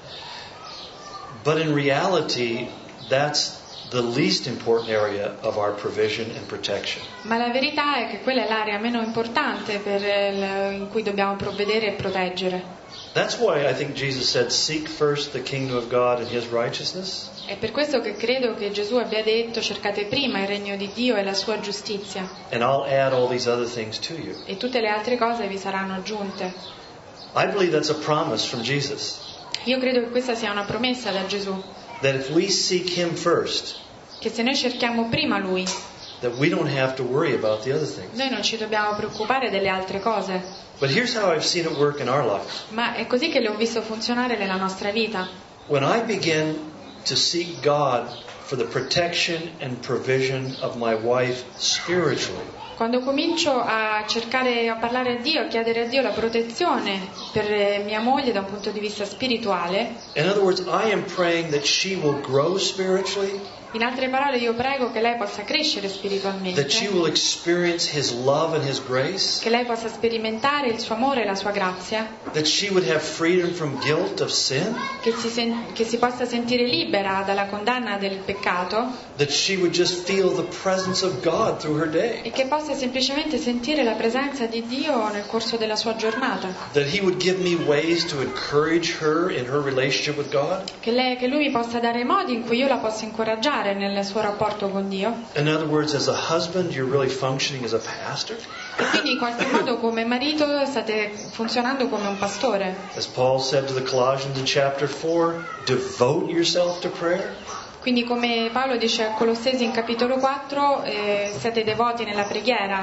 But in reality, that's the least important area of our provision and protection. Ma la verità è che quella è l'area meno importante in cui dobbiamo provvedere e proteggere. That's why I think Jesus said, "Seek first the kingdom of God and His righteousness." È per questo che credo che Gesù abbia detto: cercate prima il regno di Dio e la sua giustizia, And I'll add all these other things to you. e tutte le altre cose vi saranno aggiunte. I believe that's a promise from Jesus. Io credo che questa sia una promessa da Gesù, That if we seek Him first, che se noi cerchiamo prima Lui, that we don't have to worry about the other things. noi non ci dobbiamo preoccupare delle altre cose. But here's how I've seen it work in our life. Ma è così che le ho visto funzionare nella nostra vita. When I begin to seek God for the protection and provision of my wife spiritually, Quando comincio a cercare, a parlare a Dio, a chiedere a Dio la protezione per mia moglie da un punto di vista spirituale, in other words, I am praying that she will grow spiritually, in altre parole io prego che lei possa crescere spiritualmente, that she will experience His love and His grace, che lei possa sperimentare il suo amore e la sua grazia, that she would have freedom from guilt of sin, che si possa sentire libera dalla condanna del peccato that she would just feel the presence of God through her day, e che possa semplicemente sentire la presenza di Dio nel corso della sua giornata, that He would give me ways to encourage her in her relationship with God. che Lui mi possa dare modi in cui io la possa incoraggiare nel suo rapporto con Dio. In other words, as a husband, you're really functioning as a pastor. E quindi in qualche modo come marito state funzionando come un pastore. As Paul said to the Colossians in chapter 4, devote yourself to prayer. Quindi come Paolo dice a Colossesi in capitolo 4, siete devoti nella preghiera.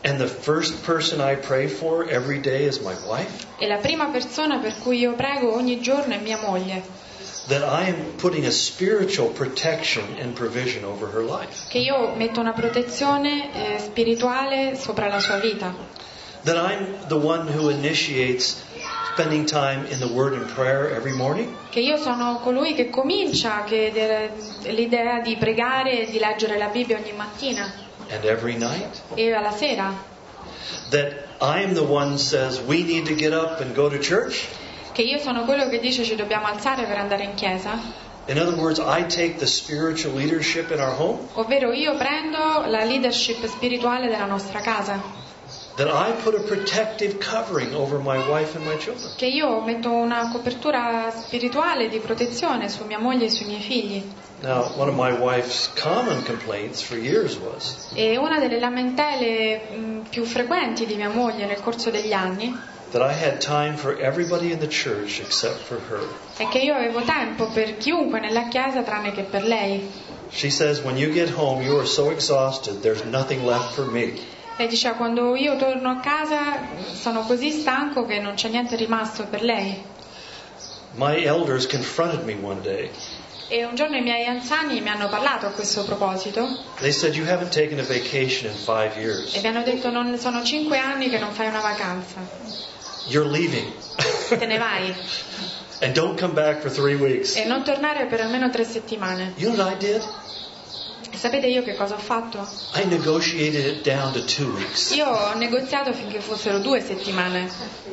And the first person I pray for every day is my wife. E la prima persona per cui io prego ogni giorno è mia moglie. That I am putting a spiritual protection and provision over her life. Che io metto una protezione spirituale sopra la sua vita. That I'm the one who initiates spending time in the Word and prayer every morning. Che io sono colui che comincia l'idea di pregare e di leggere la Bibbia ogni mattina. And every night. E alla sera. That I am the one who says we need to get up and go to church. Che io sono quello che dice ci dobbiamo alzare per andare in chiesa. In other words, I take the spiritual leadership in our home. Ovvero io prendo la leadership spirituale della nostra casa. That I put a protective covering over my wife and my children. Che io metto una copertura spirituale di protezione su mia moglie e sui miei figli. Now, one of my wife's common complaints for years was E una delle lamentele più frequenti di mia moglie nel corso degli anni that I had time for everybody in the church except for her. è che io avevo tempo per chiunque nella chiesa tranne che per lei. She says, when you get home, you are so exhausted, there's nothing left for me. Lei diceva, quando io torno a casa sono così stanco che non c'è niente rimasto per lei. My elders confronted me one day. E un giorno i miei anziani mi hanno parlato a questo proposito. They said, you haven't taken a vacation in 5 years. E mi hanno detto, non sono 5 anni che non fai una vacanza. You're leaving. Te ne vai. And don't come back for 3 weeks. E non tornare per almeno 3 settimane. You know what I did? E sapete io che cosa ho fatto? I negotiated it down to 2 weeks. Io ho negoziato finché fossero 2 settimane.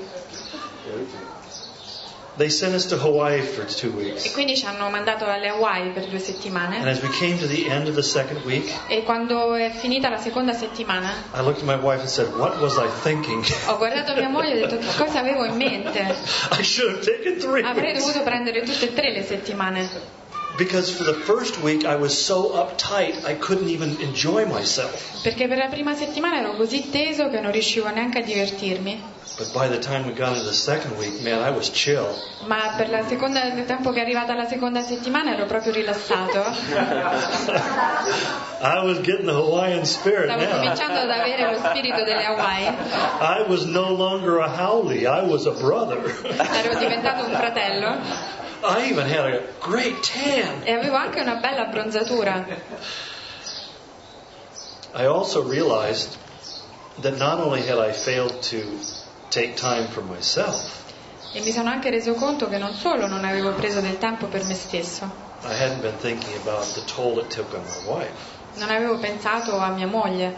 They sent us to Hawaii for 2 weeks. E quindi ci hanno mandato alle Hawaii per 2 settimane. And as we came to the end of the second week, E quando è finita la seconda settimana, I looked at my wife and said, what was I thinking? ho guardato mia moglie e ho detto, che cosa avevo in mente? I should have taken 3 Avrei weeks. dovuto prendere tutte e 3 le settimane. Because for the first week I was so uptight I couldn't even enjoy myself. Perché per la prima settimana ero così teso che non riuscivo neanche a divertirmi. But by the time we got into the second week, man, I was chill. Ma per nel tempo che è arrivata la seconda settimana ero proprio rilassato. I was getting the Hawaiian spirit Stavo now. cominciando ad avere lo spirito delle Hawaii. I was no longer a haole, I was a brother. Ero diventato un fratello. I even had a great tan. E avevo anche una bella abbronzatura. I also realized that not only had I failed to take time for myself, E mi sono anche reso conto che non solo non avevo preso del tempo per me stesso, I hadn't been thinking about the toll it took on my wife. non avevo pensato a mia moglie.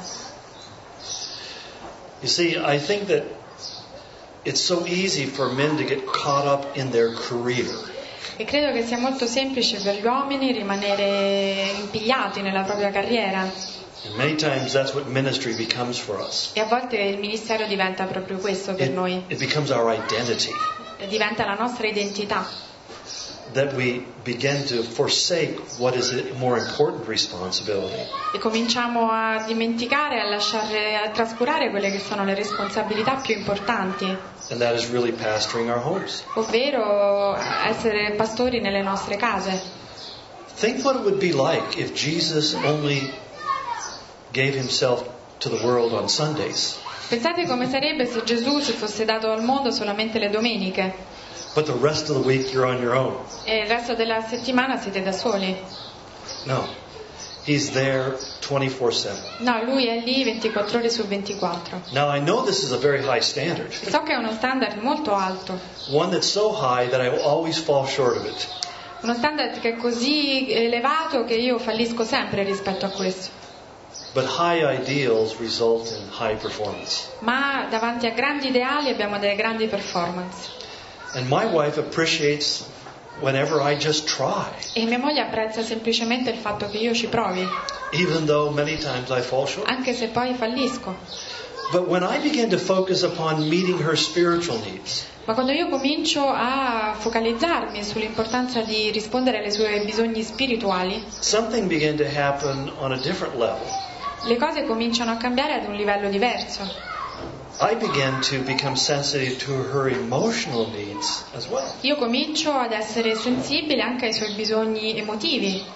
You see, I think that it's so easy for men to get caught up in their career. E credo che sia molto semplice per gli uomini rimanere impigliati nella propria carriera. And many times that's what ministry becomes for us. E a volte il ministero diventa proprio questo per noi. It becomes our identity. Diventa la nostra identità. That we begin to forsake what is a more important responsibility. E cominciamo a dimenticare, a trascurare quelle che sono le responsabilità più importanti. And that is really pastoring our homes. Ovvero essere pastori nelle nostre case. Think what it would be like if Jesus only gave himself to the world on Sundays. Pensate come sarebbe se Gesù si fosse dato al mondo solamente le domeniche But the rest of the week you're on your own. e il resto della settimana siete da soli. No. He's there 24/7. No, lui è lì 24 ore su 24. Now I know this is a very high standard. E so che è uno standard molto alto. One that's so high that I will always fall short of it. Uno standard che è così elevato che io fallisco sempre rispetto a questo. But high ideals result in high performance. Ma davanti a grandi ideali abbiamo delle grandi performance. And my wife appreciates whenever I just try. E mia moglie apprezza semplicemente il fatto che io ci provi, Even though many times I fall short. anche se poi fallisco. But when I begin to focus upon meeting her spiritual needs, Ma quando io comincio a focalizzarmi sull'importanza di rispondere ai suoi bisogni spirituali, something began to happen on a different level. le cose cominciano a cambiare ad un livello diverso. I began to become sensitive to her emotional needs as well. Io comincio ad essere sensibile anche ai suoi bisogni emotivi.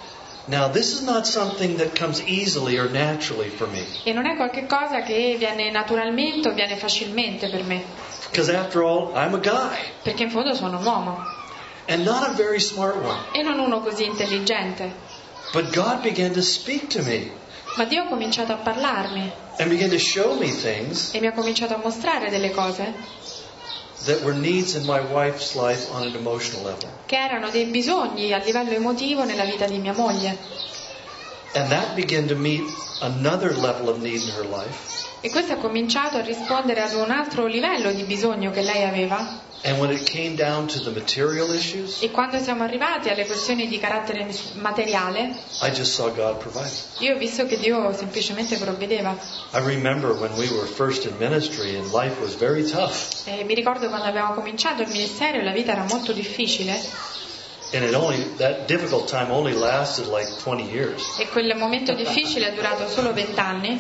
Now, this is not something that comes easily or naturally for me. E non è qualche cosa che viene naturalmente o viene facilmente per me, Because after all, I'm a guy. perché in fondo sono un uomo And not a very smart one. e non uno così intelligente. But God began to speak to me. Ma Dio ha cominciato a parlarmi And began to show me things e mi ha cominciato a mostrare delle cose that were needs in my wife's life on an emotional level. che erano dei bisogni a livello emotivo nella vita di mia moglie. And that began to meet another level of need in her life. E questo ha cominciato a rispondere ad un altro livello di bisogno che lei aveva. And when it came down to the material issues, E quando siamo arrivati alle questioni di carattere materiale, I just saw God provide. io ho visto che Dio semplicemente provvedeva. I remember when we were first in ministry and life was very tough. E mi ricordo quando abbiamo cominciato il ministero e la vita era molto difficile And that difficult time only lasted like 20 years. e quel momento difficile è durato solo 20 anni.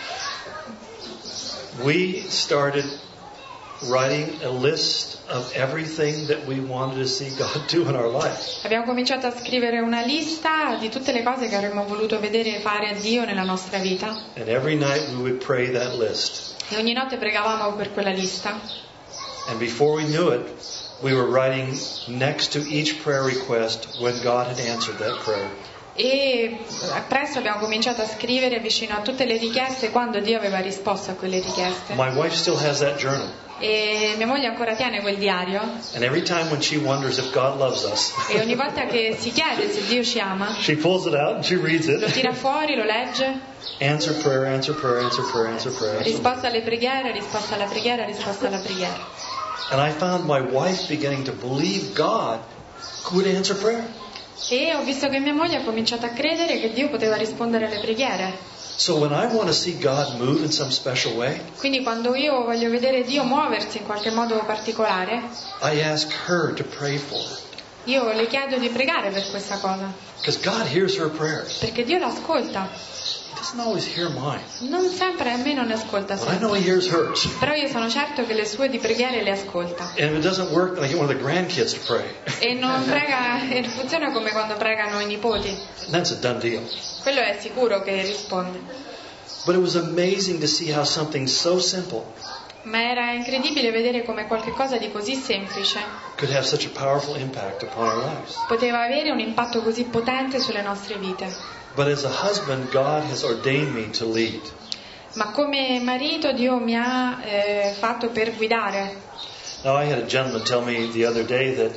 We started writing a list of everything that we wanted to see God do in our life. Abbiamo cominciato a scrivere una lista di tutte le cose che avremmo voluto vedere fare a Dio nella nostra vita. And every night we would pray that list. E ogni notte pregavamo per quella lista. And before we knew it, we were writing next to each prayer request when God had answered that prayer. E presto abbiamo cominciato a scrivere vicino a tutte le richieste quando Dio aveva risposto a quelle richieste. My wife still has that journal. E mia moglie ancora tiene quel diario And every time when she wonders if God loves us, e ogni volta che si chiede se Dio ci ama, she pulls it out and she reads lo it. tira fuori, lo legge, Answer prayer, answer prayer, answer prayer, answer prayer. risposta alle preghiere, risposta alla preghiera, risposta alla preghiera. And I found my wife beginning to believe God would answer prayer. E ho visto che mia moglie ha cominciato a credere che Dio poteva rispondere alle preghiere. So when I want to see God move in some special way, Quindi quando io voglio vedere Dio muoversi in qualche modo particolare, I ask her to pray for it. io le chiedo di pregare per questa cosa, Because God hears her prayers. perché Dio l'ascolta. He doesn't always hear mine, Non sempre, a me non ne ascolta but I know sempre. He hears hers. Però io sono certo che le sue di preghiere le ascolta. And if it doesn't work, then I get one of the grandkids to pray. E non prega, e funziona come quando pregano i nipoti. And that's a done deal. Quello è sicuro che risponde. But it was amazing to see how something so simple Ma era incredibile vedere come qualche cosa di così semplice could have such a powerful impact upon our lives. poteva avere un impatto così potente sulle nostre vite. But as a husband, God has ordained me to lead. Ma come marito Dio mi ha fatto per guidare. Now, I had a gentleman tell me the other day that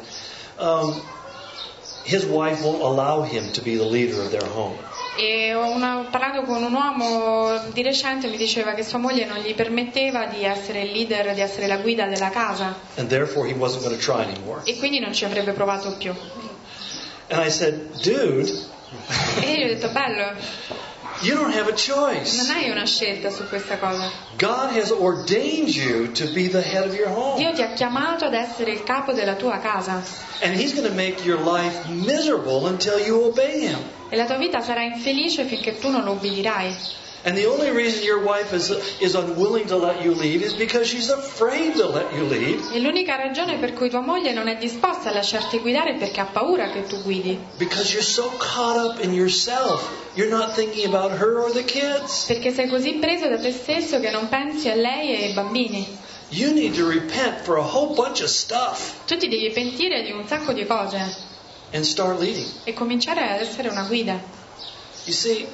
his wife won't allow him to be the leader of their home. E parlando con un uomo di recente mi diceva che sua moglie non gli permetteva di essere il leader, di essere la guida della casa, And therefore, he wasn't going to try anymore. e quindi non ci avrebbe provato più. And I said, dude, E io gli ho detto, bello, you don't have a choice. non hai una scelta su questa cosa. God has ordained you to be the head of your home. Dio ti ha chiamato ad essere il capo della tua casa And He's going to make your life miserable until you obey Him. e la tua vita sarà infelice finché tu non lo obbedirai. And the only reason your wife is unwilling to let you lead is because she's afraid to let you lead. E l'unica ragione per cui tua moglie non è disposta a lasciarti guidare è perché ha paura che tu guidi. Because you're so caught up in yourself. You're not thinking about her or the kids. Perché sei così preso da te stesso che non pensi a lei e ai bambini. You need to repent for a whole bunch of stuff Tu ti devi pentire di un sacco di cose and start leading. e cominciare ad essere una guida. You see,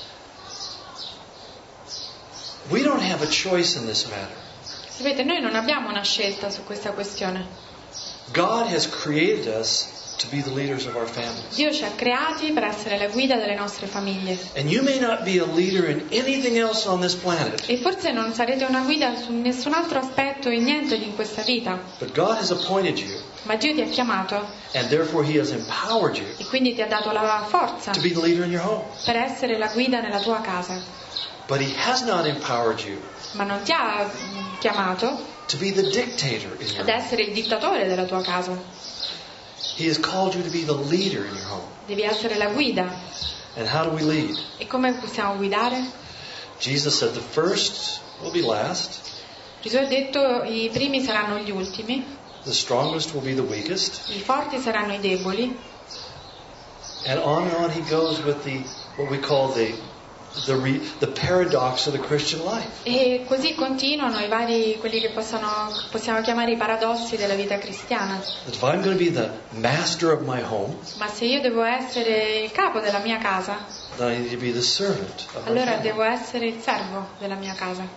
we don't have a choice in this matter. Sapete, noi non abbiamo una scelta su questa questione. God has created us to be the leaders of our families. Dio ci ha creati per essere la guida delle nostre famiglie. And you may not be a leader in anything else on this planet, E forse non sarete una guida su nessun altro aspetto e niente in questa vita, but God has appointed you, ma Dio ti ha chiamato and therefore He has empowered you e quindi ti ha dato la forza to be the leader in your home. per essere la guida nella tua casa. But He has not empowered you Ma non ti ha chiamato to be the dictator in your ad home. essere il dittatore della tua casa. He has called you to be the leader in your home. Devi essere la guida. And how do we lead? E come possiamo guidare? Jesus said the first will be last, Gesù ha detto i primi saranno gli ultimi, the strongest will be the weakest, i forti saranno i deboli And on he goes with what we call the paradox of the Christian life. E così continuano quelli che possiamo chiamare i paradossi della vita cristiana. That if I'm going to be the master of my home, Ma se io devo essere il capo della mia casa, then I need to be the servant of my allora family. devo essere il servo della mia casa.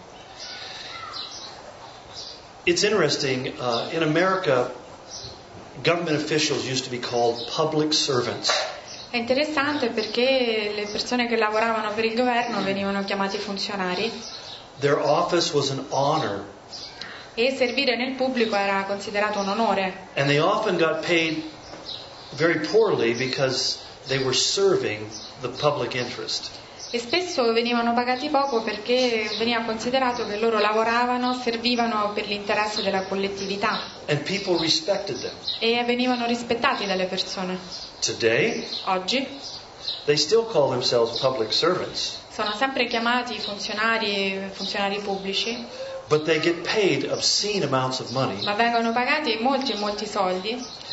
It's interesting, in America, government officials used to be called public servants. È interessante perché le persone che lavoravano per il governo venivano chiamati funzionari Their office was an honor, e servire nel pubblico era considerato un onore. and they often got paid very poorly because they were serving the public interest. E spesso venivano pagati poco perché veniva considerato che loro lavoravano, servivano per l'interesse della collettività And people respected them. e venivano rispettati dalle persone. Today, Oggi they still call themselves public servants, sono sempre chiamati funzionari pubblici, but they get paid obscene amounts of money, ma vengono pagati molti soldi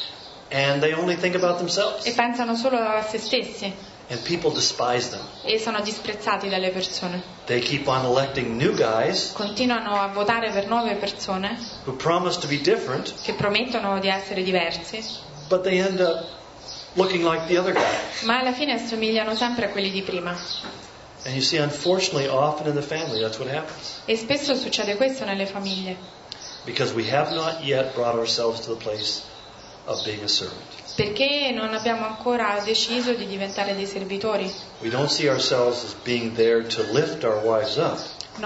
and they only think about themselves. e pensano solo a se stessi And people despise them. e sono disprezzati dalle persone. They keep on electing new guys Continuano a votare per nuove persone who promise to be different, che promettono di essere diversi, but they end up looking like the other guy. ma alla fine assomigliano sempre a quelli di prima. And you see, unfortunately, often in the family, that's what happens. E spesso succede questo nelle famiglie, Because we have not yet brought ourselves to the place of being a servant. perché non abbiamo ancora deciso di diventare dei servitori. We don't see ourselves as being there to lift our wives up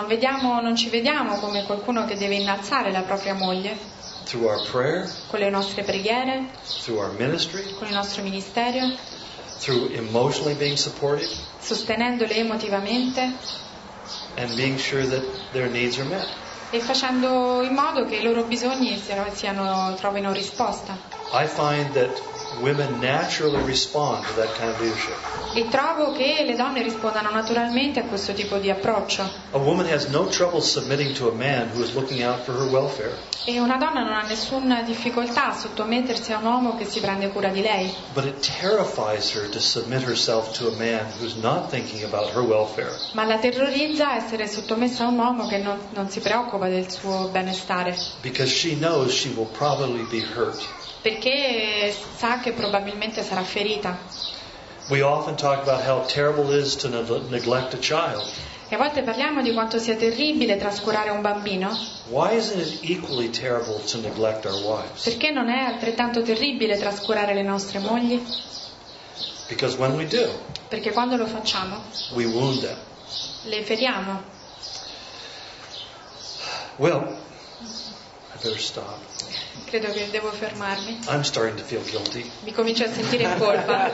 Non ci vediamo come qualcuno che deve innalzare la propria moglie through our prayer, con le nostre preghiere, through our ministry, con il nostro ministero, through emotionally being supportive, sostenendole emotivamente and being sure that their needs are met. e facendo in modo che i loro bisogni trovino risposta. I find that women naturally respond to that kind of leadership. E trovo che le donne rispondano naturalmente a questo tipo di approccio. A woman has no trouble submitting to a man who is looking out for her welfare. E una donna non ha nessuna difficoltà a sottomettersi a un uomo che si prende cura di lei. But it terrifies her to submit herself to a man who's not thinking about her welfare. Ma la terrorizza essere sottomessa a un uomo che non si preoccupa del suo benestare, Because she knows she will probably be hurt. perché sa che probabilmente sarà ferita. We often talk about how terrible it is to neglect a child. E a volte parliamo di quanto sia terribile trascurare un bambino. Why isn't it equally terrible to neglect our wives? Perché non è altrettanto terribile trascurare le nostre mogli? Because when we do, Perché quando lo facciamo, we wound them. le feriamo. Well, I better stop. Credo che devo fermarmi. I'm starting to feel guilty. Mi comincio a sentire in colpa.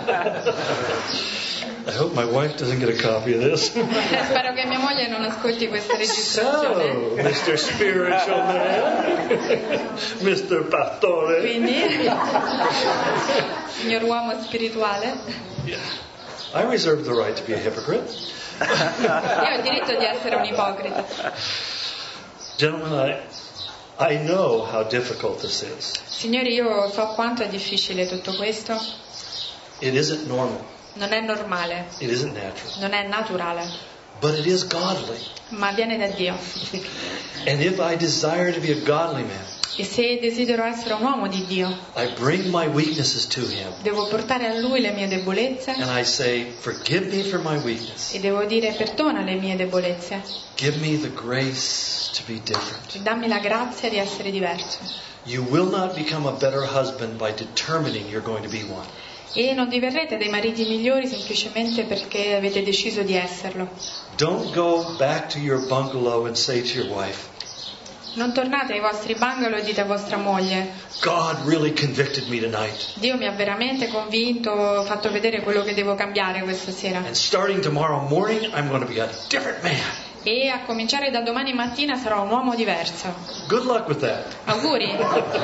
I hope my wife doesn't get a copy of this. Spero che mia moglie non ascolti questa So, registrazione. Mr. Spiritual Man, Mr. Pastore. Quindi, signor uomo spirituale, Yeah. I reserve the right to be a hypocrite. io ho il diritto di essere un ipocrita. Gentlemen, I know how difficult this is. Signori, io so quanto è difficile tutto questo. It isn't normal. Non è normale, It isn't natural. non è naturale, But it is godly. ma viene da Dio. And if I desire to be a godly man, E se desidero essere un uomo di Dio, I bring my weaknesses to Him. devo portare a Lui le mie debolezze And I say, forgive me for my weakness. e devo dire perdona le mie debolezze Give me the grace to be different. e dammi la grazia di essere diverso. You will not become a better husband by determining you're going to be one. E non diverrete dei mariti migliori semplicemente perché avete deciso di esserlo. Don't go back to your bungalow and say to your wife, Non tornate ai vostri bungalow e dite a vostra moglie: God really convicted me tonight. Dio mi ha veramente convinto, fatto vedere quello che devo cambiare questa sera. And starting tomorrow morning, I'm going to be a different man. E a cominciare da domani mattina sarò un uomo diverso. Good luck with that. Auguri!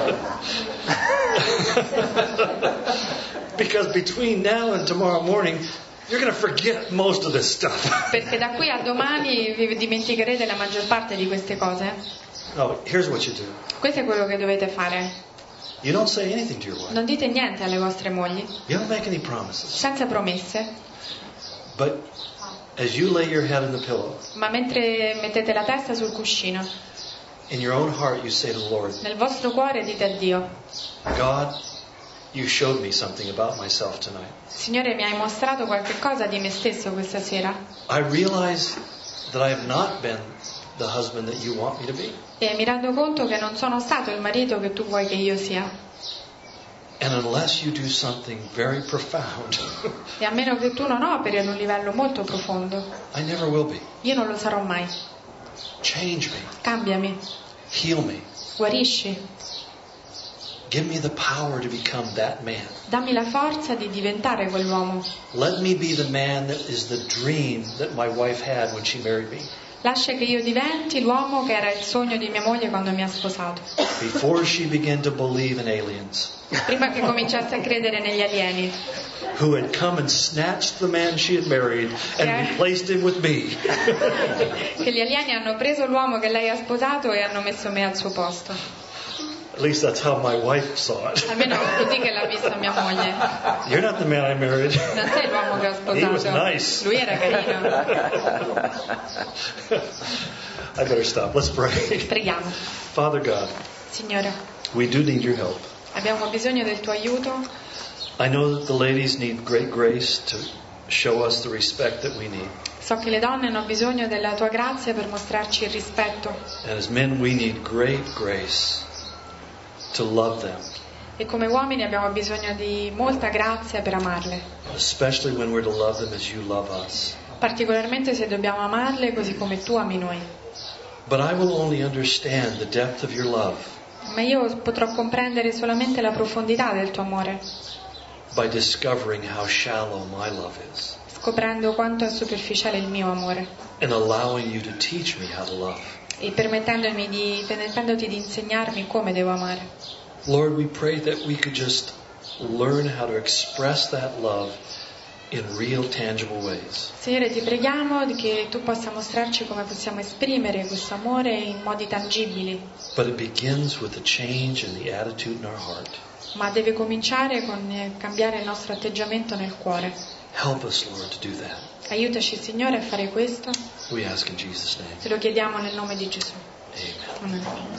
Because between now and tomorrow morning, you're going to forget most of this stuff. Perché da qui a domani vi dimenticherete la maggior parte di queste cose. No, here's what you do. Questo è quello che dovete fare. You don't say anything to your wife. Non dite niente alle vostre mogli, You don't make any promises. senza promesse, But as you lay your head on the pillow, ma mentre mettete la testa sul cuscino, in your own heart you say to the Lord, nel vostro cuore dite a Dio: God, you showed me something about myself tonight. Signore, mi hai mostrato qualche cosa di me stesso questa sera I realize that I have not been the husband that you want me to be. e mi rendo conto che non sono stato il marito che tu vuoi che io sia. And unless you do something very profound, E a meno che tu non operi ad un livello molto profondo, I never will be. io non lo sarò mai. Change me. Cambiami, Heal me. guarisci, Give me the power to become that man. dammi la forza di diventare quell'uomo. Let me be the man that is the dream that my wife had when she married me. Lascia che io diventi l'uomo che era il sogno di mia moglie quando mi ha sposato. Before she began to believe in aliens, Prima che cominciasse a credere negli alieni, who had come and snatched the man she had married and Yeah. replaced him with me. che gli alieni hanno preso l'uomo che lei ha sposato e hanno messo me al suo posto. At least that's how my wife saw it. Almeno così che l'ha vista mia moglie. You're not the man I married. Non sei l'uomo che ho He was sposato. nice. Lui era carino. I better stop. Let's pray. Preghiamo. Father God, Signore, we do need your help. abbiamo bisogno del tuo aiuto. I know that the ladies need great grace to show us the respect that we need. So che le donne hanno bisogno della tua grazia per mostrarci il rispetto. And as men, we need great grace to love them, E come uomini abbiamo bisogno di molta grazia per amarle. especially when we're to love them as you love us. Particolarmente se dobbiamo amarle così come tu ami noi. But I will only understand the depth of your love Ma io potrò comprendere solamente la profondità del tuo amore, by discovering how shallow my love is scoprendo quanto è superficiale il mio amore and allowing you to teach me how to love. e permettendoti di insegnarmi come devo amare. Lord, we pray that we could just learn how to express that love in real, tangible ways. Signore, ti preghiamo che tu possa mostrarci come possiamo esprimere questo amore in modi tangibili, But it begins with the change in the attitude in our heart. ma deve cominciare con cambiare il nostro atteggiamento nel cuore. Help us, Lord, to do that. Aiutaci, Signore, a fare questo. We ask in Jesus' name. Te lo chiediamo nel nome di Gesù. Amen. Amen.